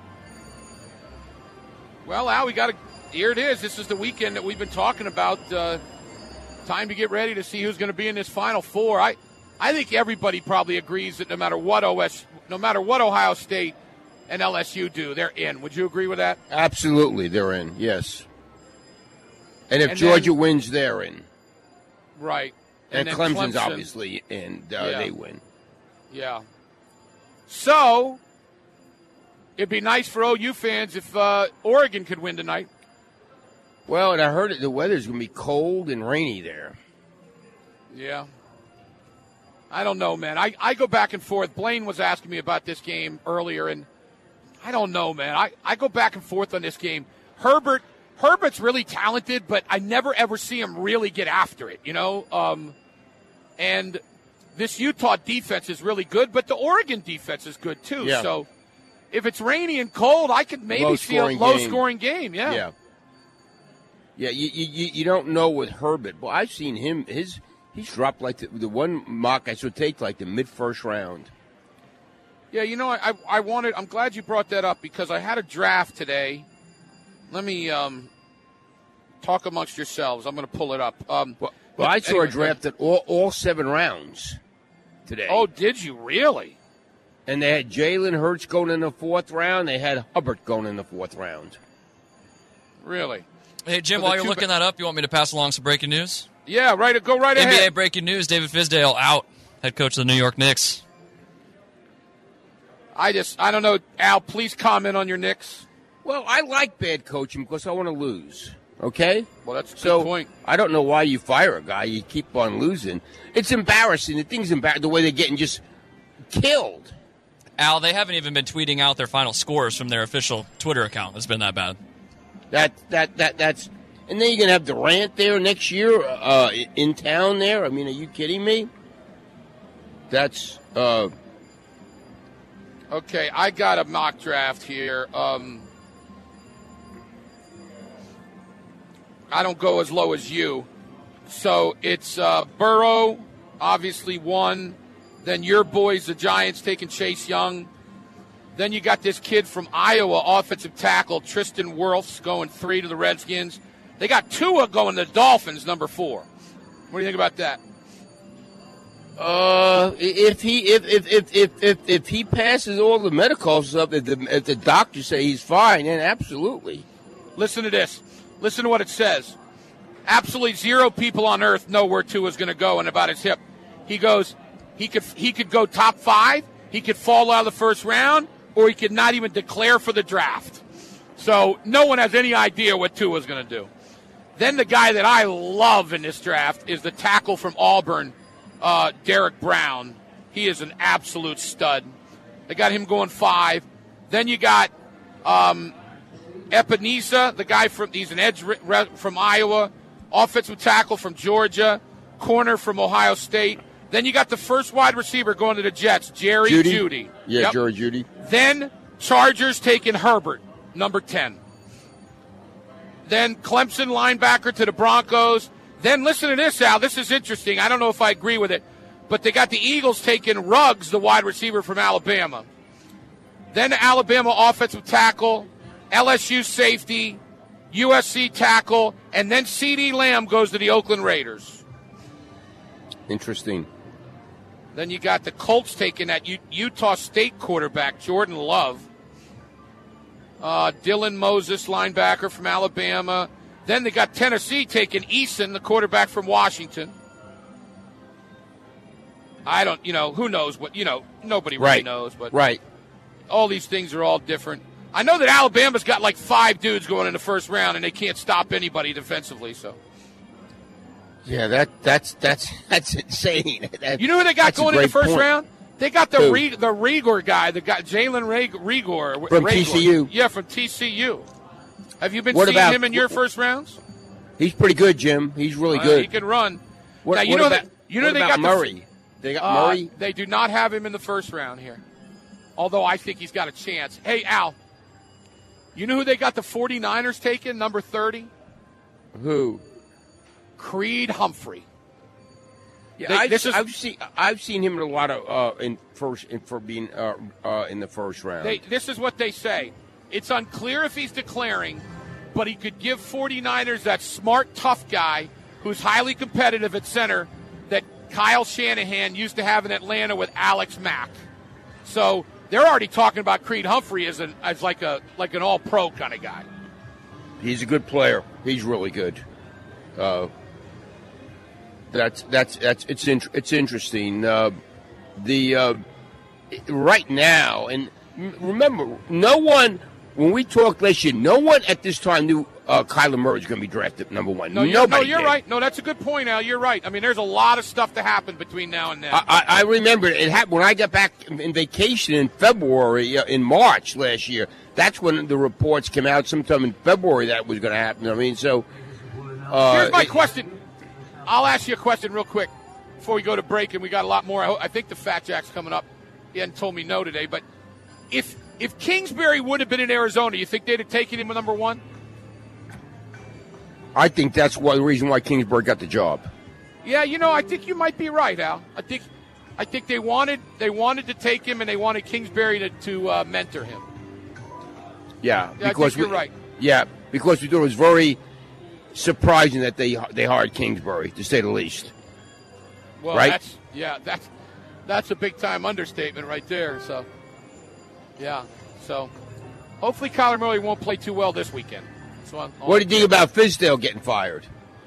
[SPEAKER 2] Well, Al, we got a, here it is. This is the weekend that we've been talking about. Uh, time to get ready to see who's going to be in this Final Four. I, I think everybody probably agrees that no matter what O S, no matter what Ohio State and L S U do, they're in. Would you agree with that?
[SPEAKER 3] Absolutely, they're in. Yes. And if
[SPEAKER 2] And
[SPEAKER 3] Georgia
[SPEAKER 2] then-
[SPEAKER 3] wins, they're in.
[SPEAKER 2] Right.
[SPEAKER 3] And,
[SPEAKER 2] then
[SPEAKER 3] Clemson's
[SPEAKER 2] Clemson-
[SPEAKER 3] obviously in. Uh,
[SPEAKER 2] Yeah.
[SPEAKER 3] They win.
[SPEAKER 2] Yeah. So, it'd be nice for O U fans if uh, Oregon could win tonight.
[SPEAKER 3] Well, and I heard that the weather's going to be cold and rainy there.
[SPEAKER 2] Yeah. I don't know, man. I, I go back and forth. Blaine was asking me about this game earlier, and I don't know, man. I, I go back and forth on this game. Herbert Herbert's really talented, but I never, ever see him really get after it, you know? Um, and this Utah defense is really good, but the Oregon defense is good, too.
[SPEAKER 3] Yeah.
[SPEAKER 2] So if it's rainy and cold, I could maybe see a
[SPEAKER 3] Low-scoring
[SPEAKER 2] low-scoring game. Yeah.
[SPEAKER 3] Yeah. Yeah, you, you, you don't know with Herbert. Well, I've seen him. His He's dropped like the, the one mock I should take like the mid-first round.
[SPEAKER 2] Yeah, you know, I, I wanted. I'm glad you brought that up because I had a draft today. Let me um, talk amongst yourselves. I'm going to pull it up. Um,
[SPEAKER 3] Well, well I saw
[SPEAKER 2] anyway,
[SPEAKER 3] a draft at all, all seven rounds today.
[SPEAKER 2] Oh, did you really?
[SPEAKER 3] And they had Jalen Hurts going in the fourth round. They had Hubbard going in the fourth round.
[SPEAKER 2] Really?
[SPEAKER 6] Hey, Jim,
[SPEAKER 2] For the
[SPEAKER 6] while you're
[SPEAKER 2] two
[SPEAKER 6] looking
[SPEAKER 2] ba-
[SPEAKER 6] that up, you want me to pass along some breaking news?
[SPEAKER 2] Yeah, right. Go right
[SPEAKER 6] N B A
[SPEAKER 2] ahead.
[SPEAKER 6] breaking news, David Fizdale out, head coach of the New York Knicks.
[SPEAKER 2] I just, I don't know. Al, please comment on your Knicks.
[SPEAKER 3] Well, I like bad coaching because I want to lose. Okay?
[SPEAKER 2] Well, that's a good
[SPEAKER 3] So
[SPEAKER 2] point.
[SPEAKER 3] I don't know why you fire a guy. You keep on losing. It's embarrassing. The thing's embarrassing. The way they're getting just killed.
[SPEAKER 6] Al, they haven't even been tweeting out their final scores from their official Twitter account. It's been that bad.
[SPEAKER 3] That that that that's. And then you're gonna have Durant there next year uh, in town. There. I mean, are you kidding me? That's. Uh,
[SPEAKER 2] Okay, I got a mock draft here. Um, I don't go as low as you. So it's uh, Burrow, obviously one. Then your boys, the Giants, taking Chase Young. Then you got this kid from Iowa, offensive tackle, Tristan Wirfs, going three to the Redskins. They got Tua going to the Dolphins, number four. What do you think about that?
[SPEAKER 3] Uh, if he if if if if if, if he passes all the medical stuff, if the if the doctors say he's fine, then absolutely.
[SPEAKER 2] Listen to this. Listen to what it says. Absolutely zero people on earth know where Tua's going to go and about his hip. He goes, he could he could go top five, he could fall out of the first round, or he could not even declare for the draft. So no one has any idea what Tua's going to do. Then the guy that I love in this draft is the tackle from Auburn, uh, Derek Brown. He is an absolute stud. They got him going five. Then you got um, Epinesa, the guy from he's an edge re- re- from Iowa, offensive tackle from Georgia, corner from Ohio State. Then you got the first wide receiver going to the Jets, Jerry
[SPEAKER 3] Judy?
[SPEAKER 2] Judy.
[SPEAKER 3] Yeah,
[SPEAKER 2] Yep.
[SPEAKER 3] Jerry Judy.
[SPEAKER 2] Then Chargers taking Herbert, number ten. Then Clemson linebacker to the Broncos. Then listen to this, Al. This is interesting. I don't know if I agree with it, but they got the Eagles taking Ruggs, the wide receiver from Alabama. Then Alabama offensive tackle, L S U safety, U S C tackle, and then CeeDee Lamb goes to the Oakland Raiders.
[SPEAKER 3] Interesting.
[SPEAKER 2] Then you got the Colts taking that U- Utah State quarterback, Jordan Love. Uh, Dylan Moses, linebacker from Alabama. Then they got Tennessee taking Eason, the quarterback from Washington. I don't, you know, who knows what, you know, nobody really
[SPEAKER 3] Right.
[SPEAKER 2] knows, but
[SPEAKER 3] Right.
[SPEAKER 2] all these things are all different. I know that Alabama's got like five dudes going in the first round, and they can't stop anybody defensively. So,
[SPEAKER 3] yeah, that that's that's that's insane. That,
[SPEAKER 2] you know who they got going in the first
[SPEAKER 3] point.
[SPEAKER 2] round? They got the
[SPEAKER 3] Who?
[SPEAKER 2] Re- the Rigor guy. They got Jalen Reg- Rigor
[SPEAKER 3] From
[SPEAKER 2] Rigor.
[SPEAKER 3] T C U.
[SPEAKER 2] Yeah, from T C U. Have you been
[SPEAKER 3] What
[SPEAKER 2] seeing
[SPEAKER 3] about-
[SPEAKER 2] him in your first rounds?
[SPEAKER 3] He's pretty good, Jim. He's really
[SPEAKER 2] Uh,
[SPEAKER 3] good.
[SPEAKER 2] he can run.
[SPEAKER 3] What,
[SPEAKER 2] now you
[SPEAKER 3] what
[SPEAKER 2] know
[SPEAKER 3] about,
[SPEAKER 2] that you know
[SPEAKER 3] what
[SPEAKER 2] they
[SPEAKER 3] about
[SPEAKER 2] got the-
[SPEAKER 3] Murray. they got
[SPEAKER 2] Uh,
[SPEAKER 3] Murray.
[SPEAKER 2] They do not have him in the first round here. Although I think he's got a chance. Hey, Al, you know who they got the 49ers taking, number thirty?
[SPEAKER 3] Who?
[SPEAKER 2] Creed Humphrey.
[SPEAKER 3] Yeah,
[SPEAKER 2] They-
[SPEAKER 3] I've,
[SPEAKER 2] this is-
[SPEAKER 3] I've seen I've seen him in a lot of uh, in first in, for being uh, uh, in the first round.
[SPEAKER 2] They, this is what they say. It's unclear if he's declaring, but he could give 49ers that smart, tough guy who's highly competitive at center that Kyle Shanahan used to have in Atlanta with Alex Mack. So they're already talking about Creed Humphrey as an as like a like an all-pro kind of guy.
[SPEAKER 3] He's a good player. He's really good. Uh, that's that's that's it's in, it's interesting. Uh, the uh, right now, and remember, no one when we talked last year, no one at this time knew uh, Kyler Murray was going to be drafted number one.
[SPEAKER 2] No, you're,
[SPEAKER 3] Nobody
[SPEAKER 2] no, you're
[SPEAKER 3] did.
[SPEAKER 2] right. No, that's a good point, Al. You're right. I mean, there's a lot of stuff to happen between now and then.
[SPEAKER 3] I, I, I remember it happened when I got back in vacation in February, uh, in March last year. That's when the reports came out. Sometime in February that was going to happen. I mean, so uh,
[SPEAKER 2] Here's my
[SPEAKER 3] it-
[SPEAKER 2] question. I'll ask you a question real quick before we go to break, and we got a lot more. I, ho- I think the Fat Jack's coming up. He hadn't told me no today, but if if Kingsbury would have been in Arizona, you think they'd have taken him at number one?
[SPEAKER 3] I think that's why, the reason why Kingsbury got the job.
[SPEAKER 2] Yeah, you know, I think you might be right, Al. I think I think they wanted they wanted to take him, and they wanted Kingsbury to, to uh, mentor him.
[SPEAKER 3] Yeah,
[SPEAKER 2] Yeah, I
[SPEAKER 3] because
[SPEAKER 2] think you're
[SPEAKER 3] we,
[SPEAKER 2] right.
[SPEAKER 3] Yeah, because we thought it was very surprising that they they hired Kingsbury, to say the least.
[SPEAKER 2] Well,
[SPEAKER 3] Right?
[SPEAKER 2] that's yeah, that's that's a big time understatement right there. So, yeah, so hopefully Kyler Murray won't play too well this weekend. So I'm,
[SPEAKER 3] What do you think about Fizdale getting fired?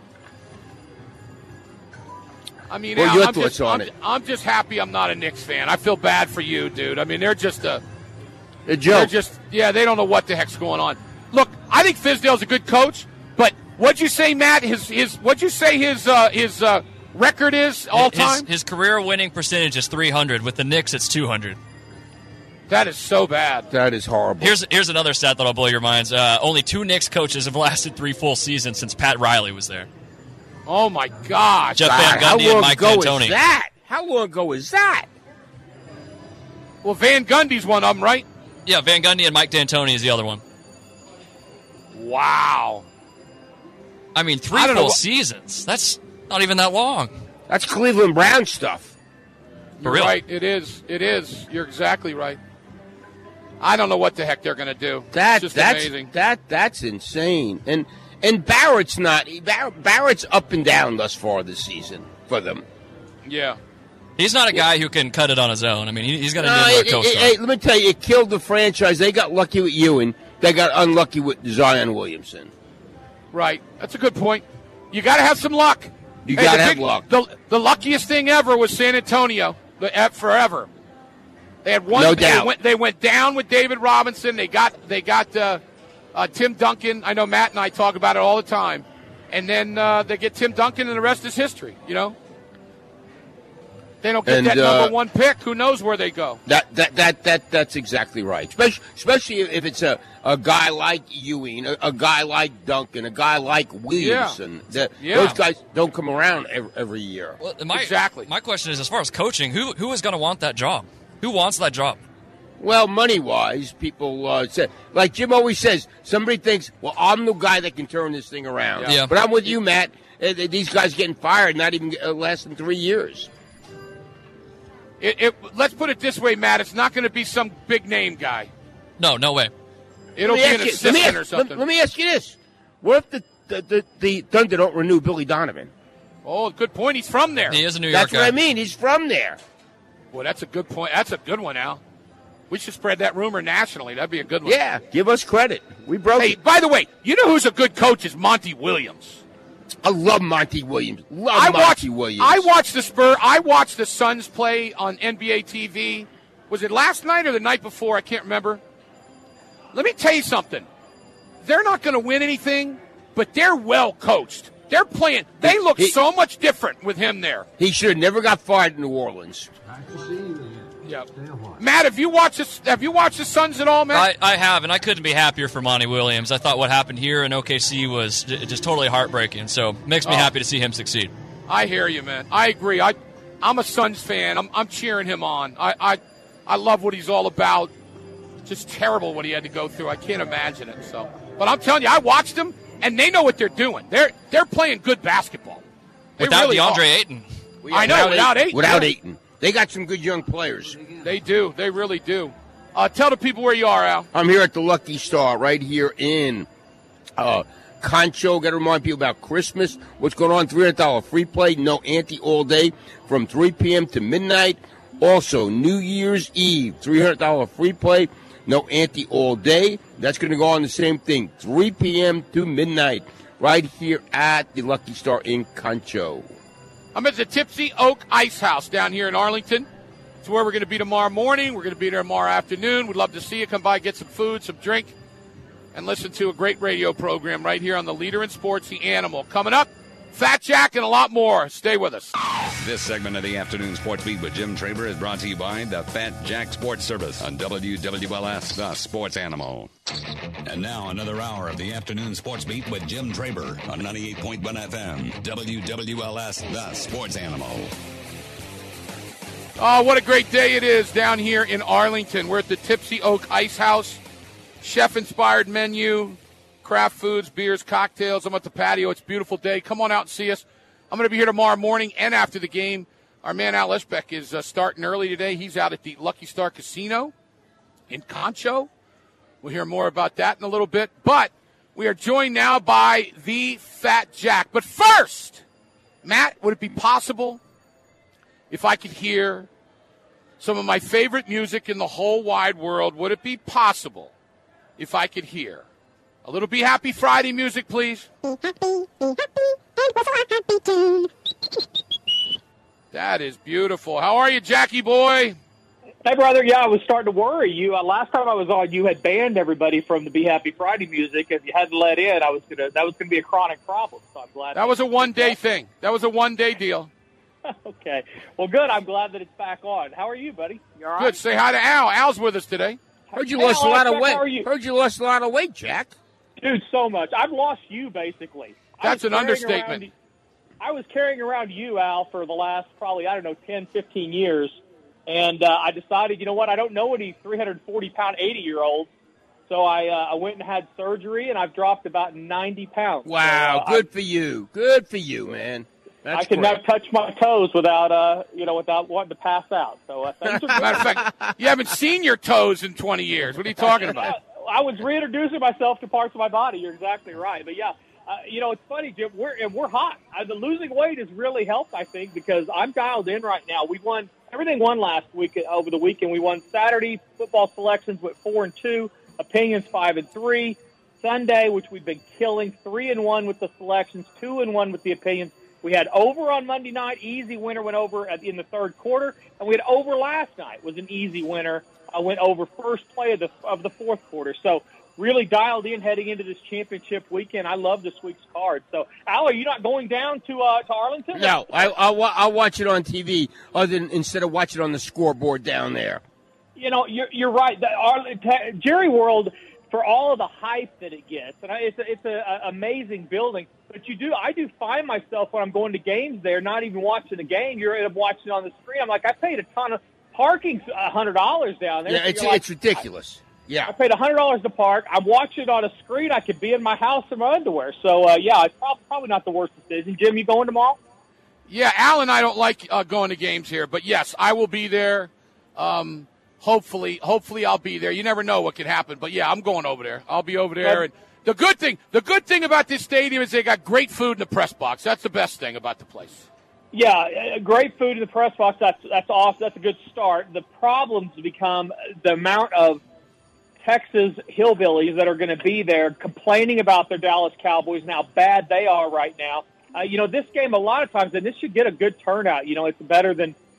[SPEAKER 2] I mean,
[SPEAKER 3] What are
[SPEAKER 2] Al,
[SPEAKER 3] your
[SPEAKER 2] I'm
[SPEAKER 3] thoughts
[SPEAKER 2] just,
[SPEAKER 3] on
[SPEAKER 2] I'm,
[SPEAKER 3] it?
[SPEAKER 2] I'm just happy I'm not a Knicks fan. I feel bad for you, dude. I mean, they're just a
[SPEAKER 3] A
[SPEAKER 2] they're
[SPEAKER 3] joke.
[SPEAKER 2] just yeah, they don't know what the heck's going on. Look, I think Fizdale's a good coach, but what'd you say, Matt? His his what'd you say his uh, his uh, record is all
[SPEAKER 6] his,
[SPEAKER 2] time?
[SPEAKER 6] His career winning percentage is three hundred. With the Knicks, it's two hundred.
[SPEAKER 2] That is so bad.
[SPEAKER 3] That is horrible.
[SPEAKER 6] Here's here's another stat that'll blow your minds. Uh, only two Knicks coaches have lasted three full seasons since Pat Riley was there.
[SPEAKER 2] Oh my gosh.
[SPEAKER 6] Jeff
[SPEAKER 3] God,
[SPEAKER 6] Van
[SPEAKER 3] how
[SPEAKER 6] Gundy and
[SPEAKER 3] long
[SPEAKER 6] Mike
[SPEAKER 3] ago
[SPEAKER 6] D'Antoni.
[SPEAKER 3] is that? How long ago is that?
[SPEAKER 2] Well, Van Gundy's one of them, right?
[SPEAKER 6] Yeah, Van Gundy and Mike D'Antoni is the other one.
[SPEAKER 2] Wow.
[SPEAKER 6] I mean, three
[SPEAKER 2] I don't know
[SPEAKER 6] full
[SPEAKER 2] what-
[SPEAKER 6] seasons. That's not even that long.
[SPEAKER 3] That's Cleveland Brown stuff.
[SPEAKER 6] For
[SPEAKER 2] You're
[SPEAKER 6] real.
[SPEAKER 2] right. It is. It is. You're exactly right. I don't know what the heck they're going to do.
[SPEAKER 3] That
[SPEAKER 2] it's just
[SPEAKER 3] that's
[SPEAKER 2] amazing.
[SPEAKER 3] that that's insane. And and Barrett's not Bar- Barrett's up and down thus far this season for them.
[SPEAKER 2] Yeah.
[SPEAKER 6] He's not a guy who can cut it on his own. I mean, he, he's going to
[SPEAKER 3] No,
[SPEAKER 6] need
[SPEAKER 3] it-
[SPEAKER 6] more
[SPEAKER 3] it-
[SPEAKER 6] co-star.
[SPEAKER 3] it- let me tell you, it killed the franchise. They got lucky with Ewing. They got unlucky with Zion Williamson.
[SPEAKER 2] Right. That's a good point. You got to have some luck.
[SPEAKER 3] You
[SPEAKER 2] Hey,
[SPEAKER 3] gotta
[SPEAKER 2] the
[SPEAKER 3] have
[SPEAKER 2] big-
[SPEAKER 3] luck.
[SPEAKER 2] The, the luckiest thing ever was San Antonio. The eh, forever. They had one.
[SPEAKER 3] No
[SPEAKER 2] they
[SPEAKER 3] doubt.
[SPEAKER 2] Went, they went down with David Robinson. They got they got uh, uh, Tim Duncan. I know Matt and I talk about it all the time. And then uh, they get Tim Duncan, and the rest is history. You know. They don't get
[SPEAKER 3] And,
[SPEAKER 2] that
[SPEAKER 3] uh,
[SPEAKER 2] number one pick. Who knows where they go?
[SPEAKER 3] That that that that that's exactly right. Especially especially if it's a, a guy like Ewing, a, a guy like Duncan, a guy like Williamson. That,
[SPEAKER 2] Yeah.
[SPEAKER 3] Those guys don't come around every, every year.
[SPEAKER 6] Well, my,
[SPEAKER 2] Exactly.
[SPEAKER 6] My question is, as far as coaching, who who is going to want that job? Who wants that job?
[SPEAKER 3] Well, money wise, people uh, say, like Jim always says, somebody thinks, well, I'm the guy that can turn this thing around.
[SPEAKER 6] Yeah. Yeah.
[SPEAKER 3] But I'm with you, Matt. Uh, These guys getting fired, not even uh, less than three years.
[SPEAKER 2] It, it, let's put it this way, Matt. It's not going to be some big name guy.
[SPEAKER 6] No, no way.
[SPEAKER 2] It'll be
[SPEAKER 3] Let
[SPEAKER 2] an
[SPEAKER 3] me ask you- let me
[SPEAKER 2] assistant
[SPEAKER 3] ask-
[SPEAKER 2] or something.
[SPEAKER 3] Let, let me ask you this: what if the the, the the Thunder don't renew Billy Donovan?
[SPEAKER 2] Oh, good point. He's from there.
[SPEAKER 6] He is a New York
[SPEAKER 3] That's
[SPEAKER 6] guy.
[SPEAKER 3] what I mean. He's from there.
[SPEAKER 2] Well, that's a good point. That's a good one, Al. We should spread that rumor nationally. That'd be a good one.
[SPEAKER 3] Yeah, give us credit. We broke
[SPEAKER 2] Hey,
[SPEAKER 3] it.
[SPEAKER 2] by the way, you know who's a good coach is Monty Williams.
[SPEAKER 3] I love Monty Williams. Love
[SPEAKER 2] I
[SPEAKER 3] Monty
[SPEAKER 2] watched.
[SPEAKER 3] Williams.
[SPEAKER 2] I watched the Spur. I watched the Suns play on N B A T V. Was it last night or the night before? I can't remember. let me tell you something. They're not going to win anything, but they're well coached. They're playing. They look he, so much different with him there.
[SPEAKER 3] He should have never got fired in New Orleans.
[SPEAKER 2] Yep. Matt, have you watched this, have you watched the Suns at all, Matt?
[SPEAKER 6] I, I have, and I couldn't be happier for Monty Williams. I thought what happened here in O K C was j- just totally heartbreaking. So makes me oh. happy to see him succeed.
[SPEAKER 2] I hear you, man. I agree. I, I'm a Suns fan. I'm, I'm cheering him on. I, I, I love what he's all about. Just terrible what he had to go through. I can't imagine it. So, but I'm telling you, I watched him, and they know what they're doing. They're they're playing good basketball. They
[SPEAKER 6] without
[SPEAKER 2] really
[SPEAKER 6] DeAndre
[SPEAKER 2] are.
[SPEAKER 6] Ayton.
[SPEAKER 2] I know, without Ayton.
[SPEAKER 3] Without
[SPEAKER 2] yeah.
[SPEAKER 3] Ayton. They got some good young players.
[SPEAKER 2] They do. They really do. Uh, tell the people where you are, Al.
[SPEAKER 3] I'm here at the Lucky Star right here in uh, Concho. Got to remind people about Christmas. What's going on? three hundred dollars free play, no ante all day from three p.m. to midnight. Also, New Year's Eve, three hundred dollars free play, no ante all day. That's going to go on the same thing, three p.m. to midnight, right here at the Lucky Star in Concho.
[SPEAKER 2] I'm at the Tipsy Oak Ice House down here in Arlington. It's where we're going to be tomorrow morning. We're going to be there tomorrow afternoon. We'd love to see you. Come by, get some food, some drink, and listen to a great radio program right here on the leader in sports, The Animal. Coming up, Fat Jack and a lot more. Stay with us.
[SPEAKER 1] This segment of the Afternoon Sports Beat with Jim Traber is brought to you by the Fat Jack Sports Service on W W L S, the Sports Animal. And now another hour of the Afternoon Sports Beat with Jim Traber on ninety-eight point one F M, W W L S, the Sports Animal.
[SPEAKER 2] Oh, what a great day it is down here in Arlington. We're at the Tipsy Oak Ice House. Chef-inspired menu, craft foods, beers, cocktails. I'm at the patio. It's a beautiful day. Come on out and see us. I'm going to be here tomorrow morning and after the game. Our man Al Ishbeck is uh, starting early today. He's out at the Lucky Star Casino in Concho. We'll hear more about that in a little bit. But we are joined now by the Fat Jack. But first, Matt, would it be possible if I could hear some of my favorite music in the whole wide world? Would it be possible if I could hear a little Be Happy Friday music, please? Be happy, be happy, and with a happy tune. That is beautiful. How are you, Jackie boy?
[SPEAKER 7] Hey, brother. Yeah, I was starting to worry. You uh, last time I was on, you had banned everybody from the Be Happy Friday music. If you hadn't let in, I was gonna. That was gonna be a chronic problem. So I'm glad
[SPEAKER 2] that was a one-day thing. That was a one-day deal.
[SPEAKER 7] Okay. Well, good. I'm glad that it's back on. How are you, buddy? You all right?
[SPEAKER 2] Good. Say hi to Al. Al's with us today.
[SPEAKER 3] Heard you
[SPEAKER 7] hey,
[SPEAKER 3] lost
[SPEAKER 7] Al,
[SPEAKER 3] a lot
[SPEAKER 7] Jack,
[SPEAKER 3] of weight.
[SPEAKER 7] How are you?
[SPEAKER 3] Heard you lost a lot of weight, Jack.
[SPEAKER 7] Dude, so much. I've lost you, basically.
[SPEAKER 2] That's an understatement.
[SPEAKER 7] Around, I was carrying around you, Al, for the last probably, I don't know, ten, fifteen years. And uh, I decided, you know what, I don't know any three hundred forty pound eighty-year-olds. So I uh, I went and had surgery, and I've dropped about ninety pounds.
[SPEAKER 3] Wow,
[SPEAKER 7] so, uh,
[SPEAKER 3] good
[SPEAKER 7] I,
[SPEAKER 3] for you. Good for you, man. That's
[SPEAKER 7] I can
[SPEAKER 3] great.
[SPEAKER 7] now touch my toes without, uh, you know, without wanting to pass out. So, uh, thanks for
[SPEAKER 2] matter of fact, you haven't seen your toes in twenty years. What are you talking about?
[SPEAKER 7] I was reintroducing myself to parts of my body. You're exactly right. But, yeah, uh, you know, it's funny, Jim. We're, and we're hot. Uh, the losing weight has really helped, I think, because I'm dialed in right now. We won – everything won last week over the weekend. We won Saturday. Football selections went four and two. Opinions five and three. Sunday, which we've been killing, three and one with the selections, two and one with the opinions. We had over on Monday night. Easy winner went over at, in the third quarter. And we had over last night. Was an easy winner. I went over first play of the of the fourth quarter. So really dialed in heading into this championship weekend. I love this week's card. So, Al, are you not going down to uh, to Arlington?
[SPEAKER 3] No, I, I'll, I'll watch it on T V other than instead of watching it on the scoreboard down there.
[SPEAKER 7] You know, you're, you're right. The Arlington, Jerry World, for all of the hype that it gets, and it's a, it's a, a amazing building. But you do, I do find myself when I'm going to games there, not even watching the game. You're end up watching on the screen. I'm like, I paid a ton of parking's a hundred dollars down there.
[SPEAKER 3] Yeah,
[SPEAKER 7] so
[SPEAKER 3] it's
[SPEAKER 7] like,
[SPEAKER 3] it's ridiculous. Yeah,
[SPEAKER 7] I paid a hundred dollars to park. I'm watching it on a screen. I could be in my house in my underwear. So uh, yeah, it's probably, probably not the worst decision. Jim, you going tomorrow?
[SPEAKER 2] Yeah, Al and I don't like uh, going to games here, but yes, I will be there. Um, hopefully, hopefully I'll be there. You never know what could happen, but yeah, I'm going over there. I'll be over there. And the good thing, the good thing about this stadium is they got great food in the press box. That's the best thing about the place.
[SPEAKER 7] Yeah, great food in the press box. That's that's awesome. That's a good start. The problems become the amount of Texas hillbillies that are going to be there complaining about their Dallas Cowboys and how bad they are right now. Uh, you know, this game a lot of times, and this should get a good turnout. You know, it's better than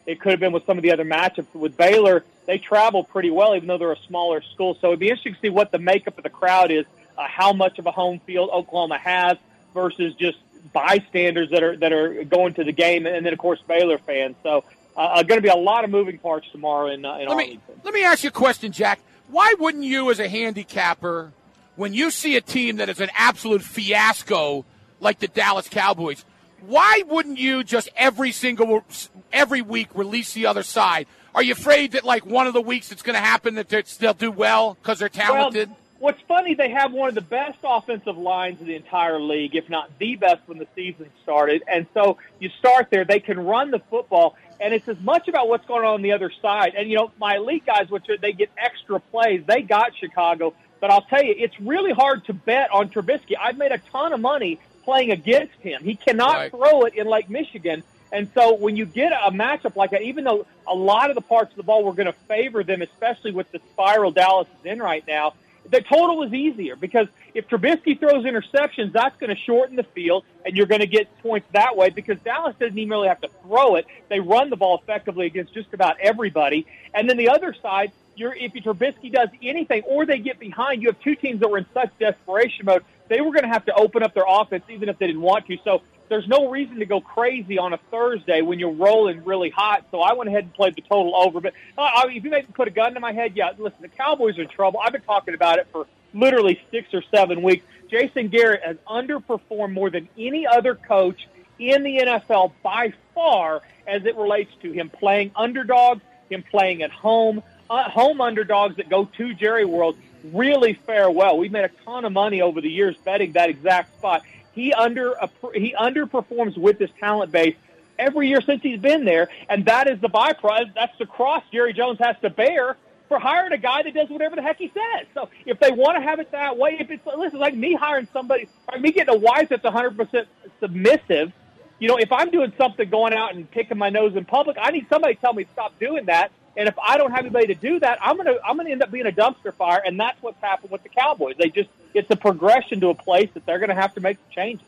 [SPEAKER 7] it could have been with some of the other matchups. With Baylor, they travel pretty well, even though they're a smaller school. So it'd be interesting to see what the makeup of the crowd is, uh, how much of a home field Oklahoma has versus just bystanders that are that are going to the game, and then, of course, Baylor fans. So uh, going to be a lot of moving parts tomorrow in, uh, in
[SPEAKER 2] let
[SPEAKER 7] Arlington.
[SPEAKER 2] Me, let me ask you a question, Jack. Why wouldn't you, as a handicapper, when you see a team that is an absolute fiasco like the Dallas Cowboys, why wouldn't you just every single every week release the other side? Are you afraid that, like, one of the weeks it's going to happen that they'll do well because they're talented?
[SPEAKER 7] Well, what's funny, they have one of the best offensive lines in the entire league, if not the best when the season started. And so you start there. They can run the football, and it's as much about what's going on on the other side. And, you know, my elite guys, which are, they get extra plays, they got Chicago. But I'll tell you, it's really hard to bet on Trubisky. I've made a ton of money playing against him. He cannot
[SPEAKER 2] right.
[SPEAKER 7] throw it in Lake Michigan. And so when you get a matchup like that, even though a lot of the parts of the ball were going to favor them, especially with the spiral Dallas is in right now, the total is easier because if Trubisky throws interceptions, that's going to shorten the field, and you're going to get points that way because Dallas doesn't even really have to throw it. They run the ball effectively against just about everybody. And then the other side, you're, if Trubisky does anything or they get behind, you have two teams that were in such desperation mode, they were going to have to open up their offense even if they didn't want to. So there's no reason to go crazy on a Thursday when you're rolling really hot. So I went ahead and played the total over. But uh, if you make put a gun to my head, yeah, listen, the Cowboys are in trouble. I've been talking about it for literally six or seven weeks. Jason Garrett has underperformed more than any other coach in the N F L by far as it relates to him playing underdogs, him playing at home. Uh, home underdogs that go to Jerry World really fare well. We've made a ton of money over the years betting that exact spot. He under he underperforms with his talent base every year since he's been there, and that is the byproduct. That's the cross Jerry Jones has to bear for hiring a guy that does whatever the heck he says. So if they want to have it that way, if it's listen, like me hiring somebody, or me getting a wife that's one hundred percent submissive, you know, if I'm doing something going out and picking my nose in public, I need somebody to tell me to stop doing that. And if I don't have anybody to do that, I'm gonna I'm gonna end up being a dumpster fire, and that's what's happened with the Cowboys. They just it's a progression to a place that they're gonna have to make some changes.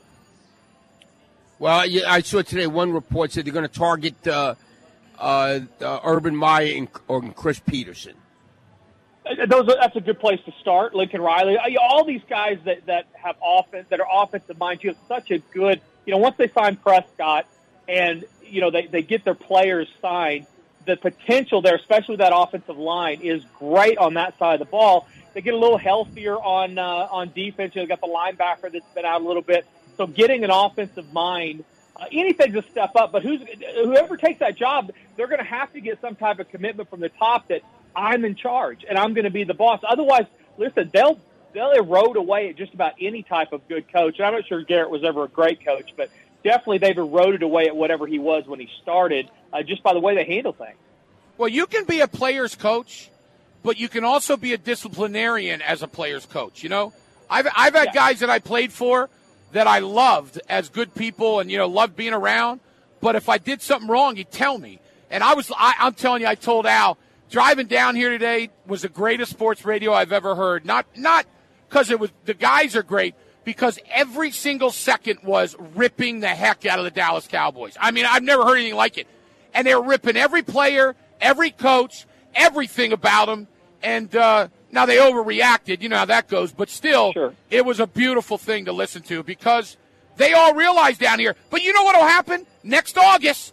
[SPEAKER 3] Well, I saw today one report said they're going to target uh, uh, uh, Urban Meyer and, or Chris Peterson.
[SPEAKER 7] Those are, that's a good place to start. Lincoln Riley, all these guys that, that have offense that are offensive minds. You have such a good, you know, once they sign Prescott and you know they, they get their players signed. The potential there, especially with that offensive line, is great on that side of the ball. They get a little healthier on uh, on defense. They've got the linebacker that's been out a little bit. So getting an offensive mind, uh, anything's a step up. But who's whoever takes that job, they're going to have to get some type of commitment from the top that I'm in charge and I'm going to be the boss. Otherwise, listen, they'll they'll erode away at just about any type of good coach. And I'm not sure Garrett was ever a great coach, but definitely they've eroded away at whatever he was when he started, uh, just by the way they handle things.
[SPEAKER 2] Well, you can be a player's coach, but you can also be a disciplinarian as a player's coach. You know, I've I've had yeah. guys that I played for that I loved as good people and, you know, loved being around. But if I did something wrong, he'd tell me. And I was, I, I'm telling you, I told Al, driving down here today was the greatest sports radio I've ever heard. Not not because it was the guys are great, because every single second was ripping the heck out of the Dallas Cowboys. I mean, I've never heard anything like it. And they were ripping every player, every coach, everything about them. And uh, now they overreacted. You know how that goes. But still,
[SPEAKER 7] sure.
[SPEAKER 2] It was a beautiful thing to listen to because they all realize down here. But you know what will happen? Next August,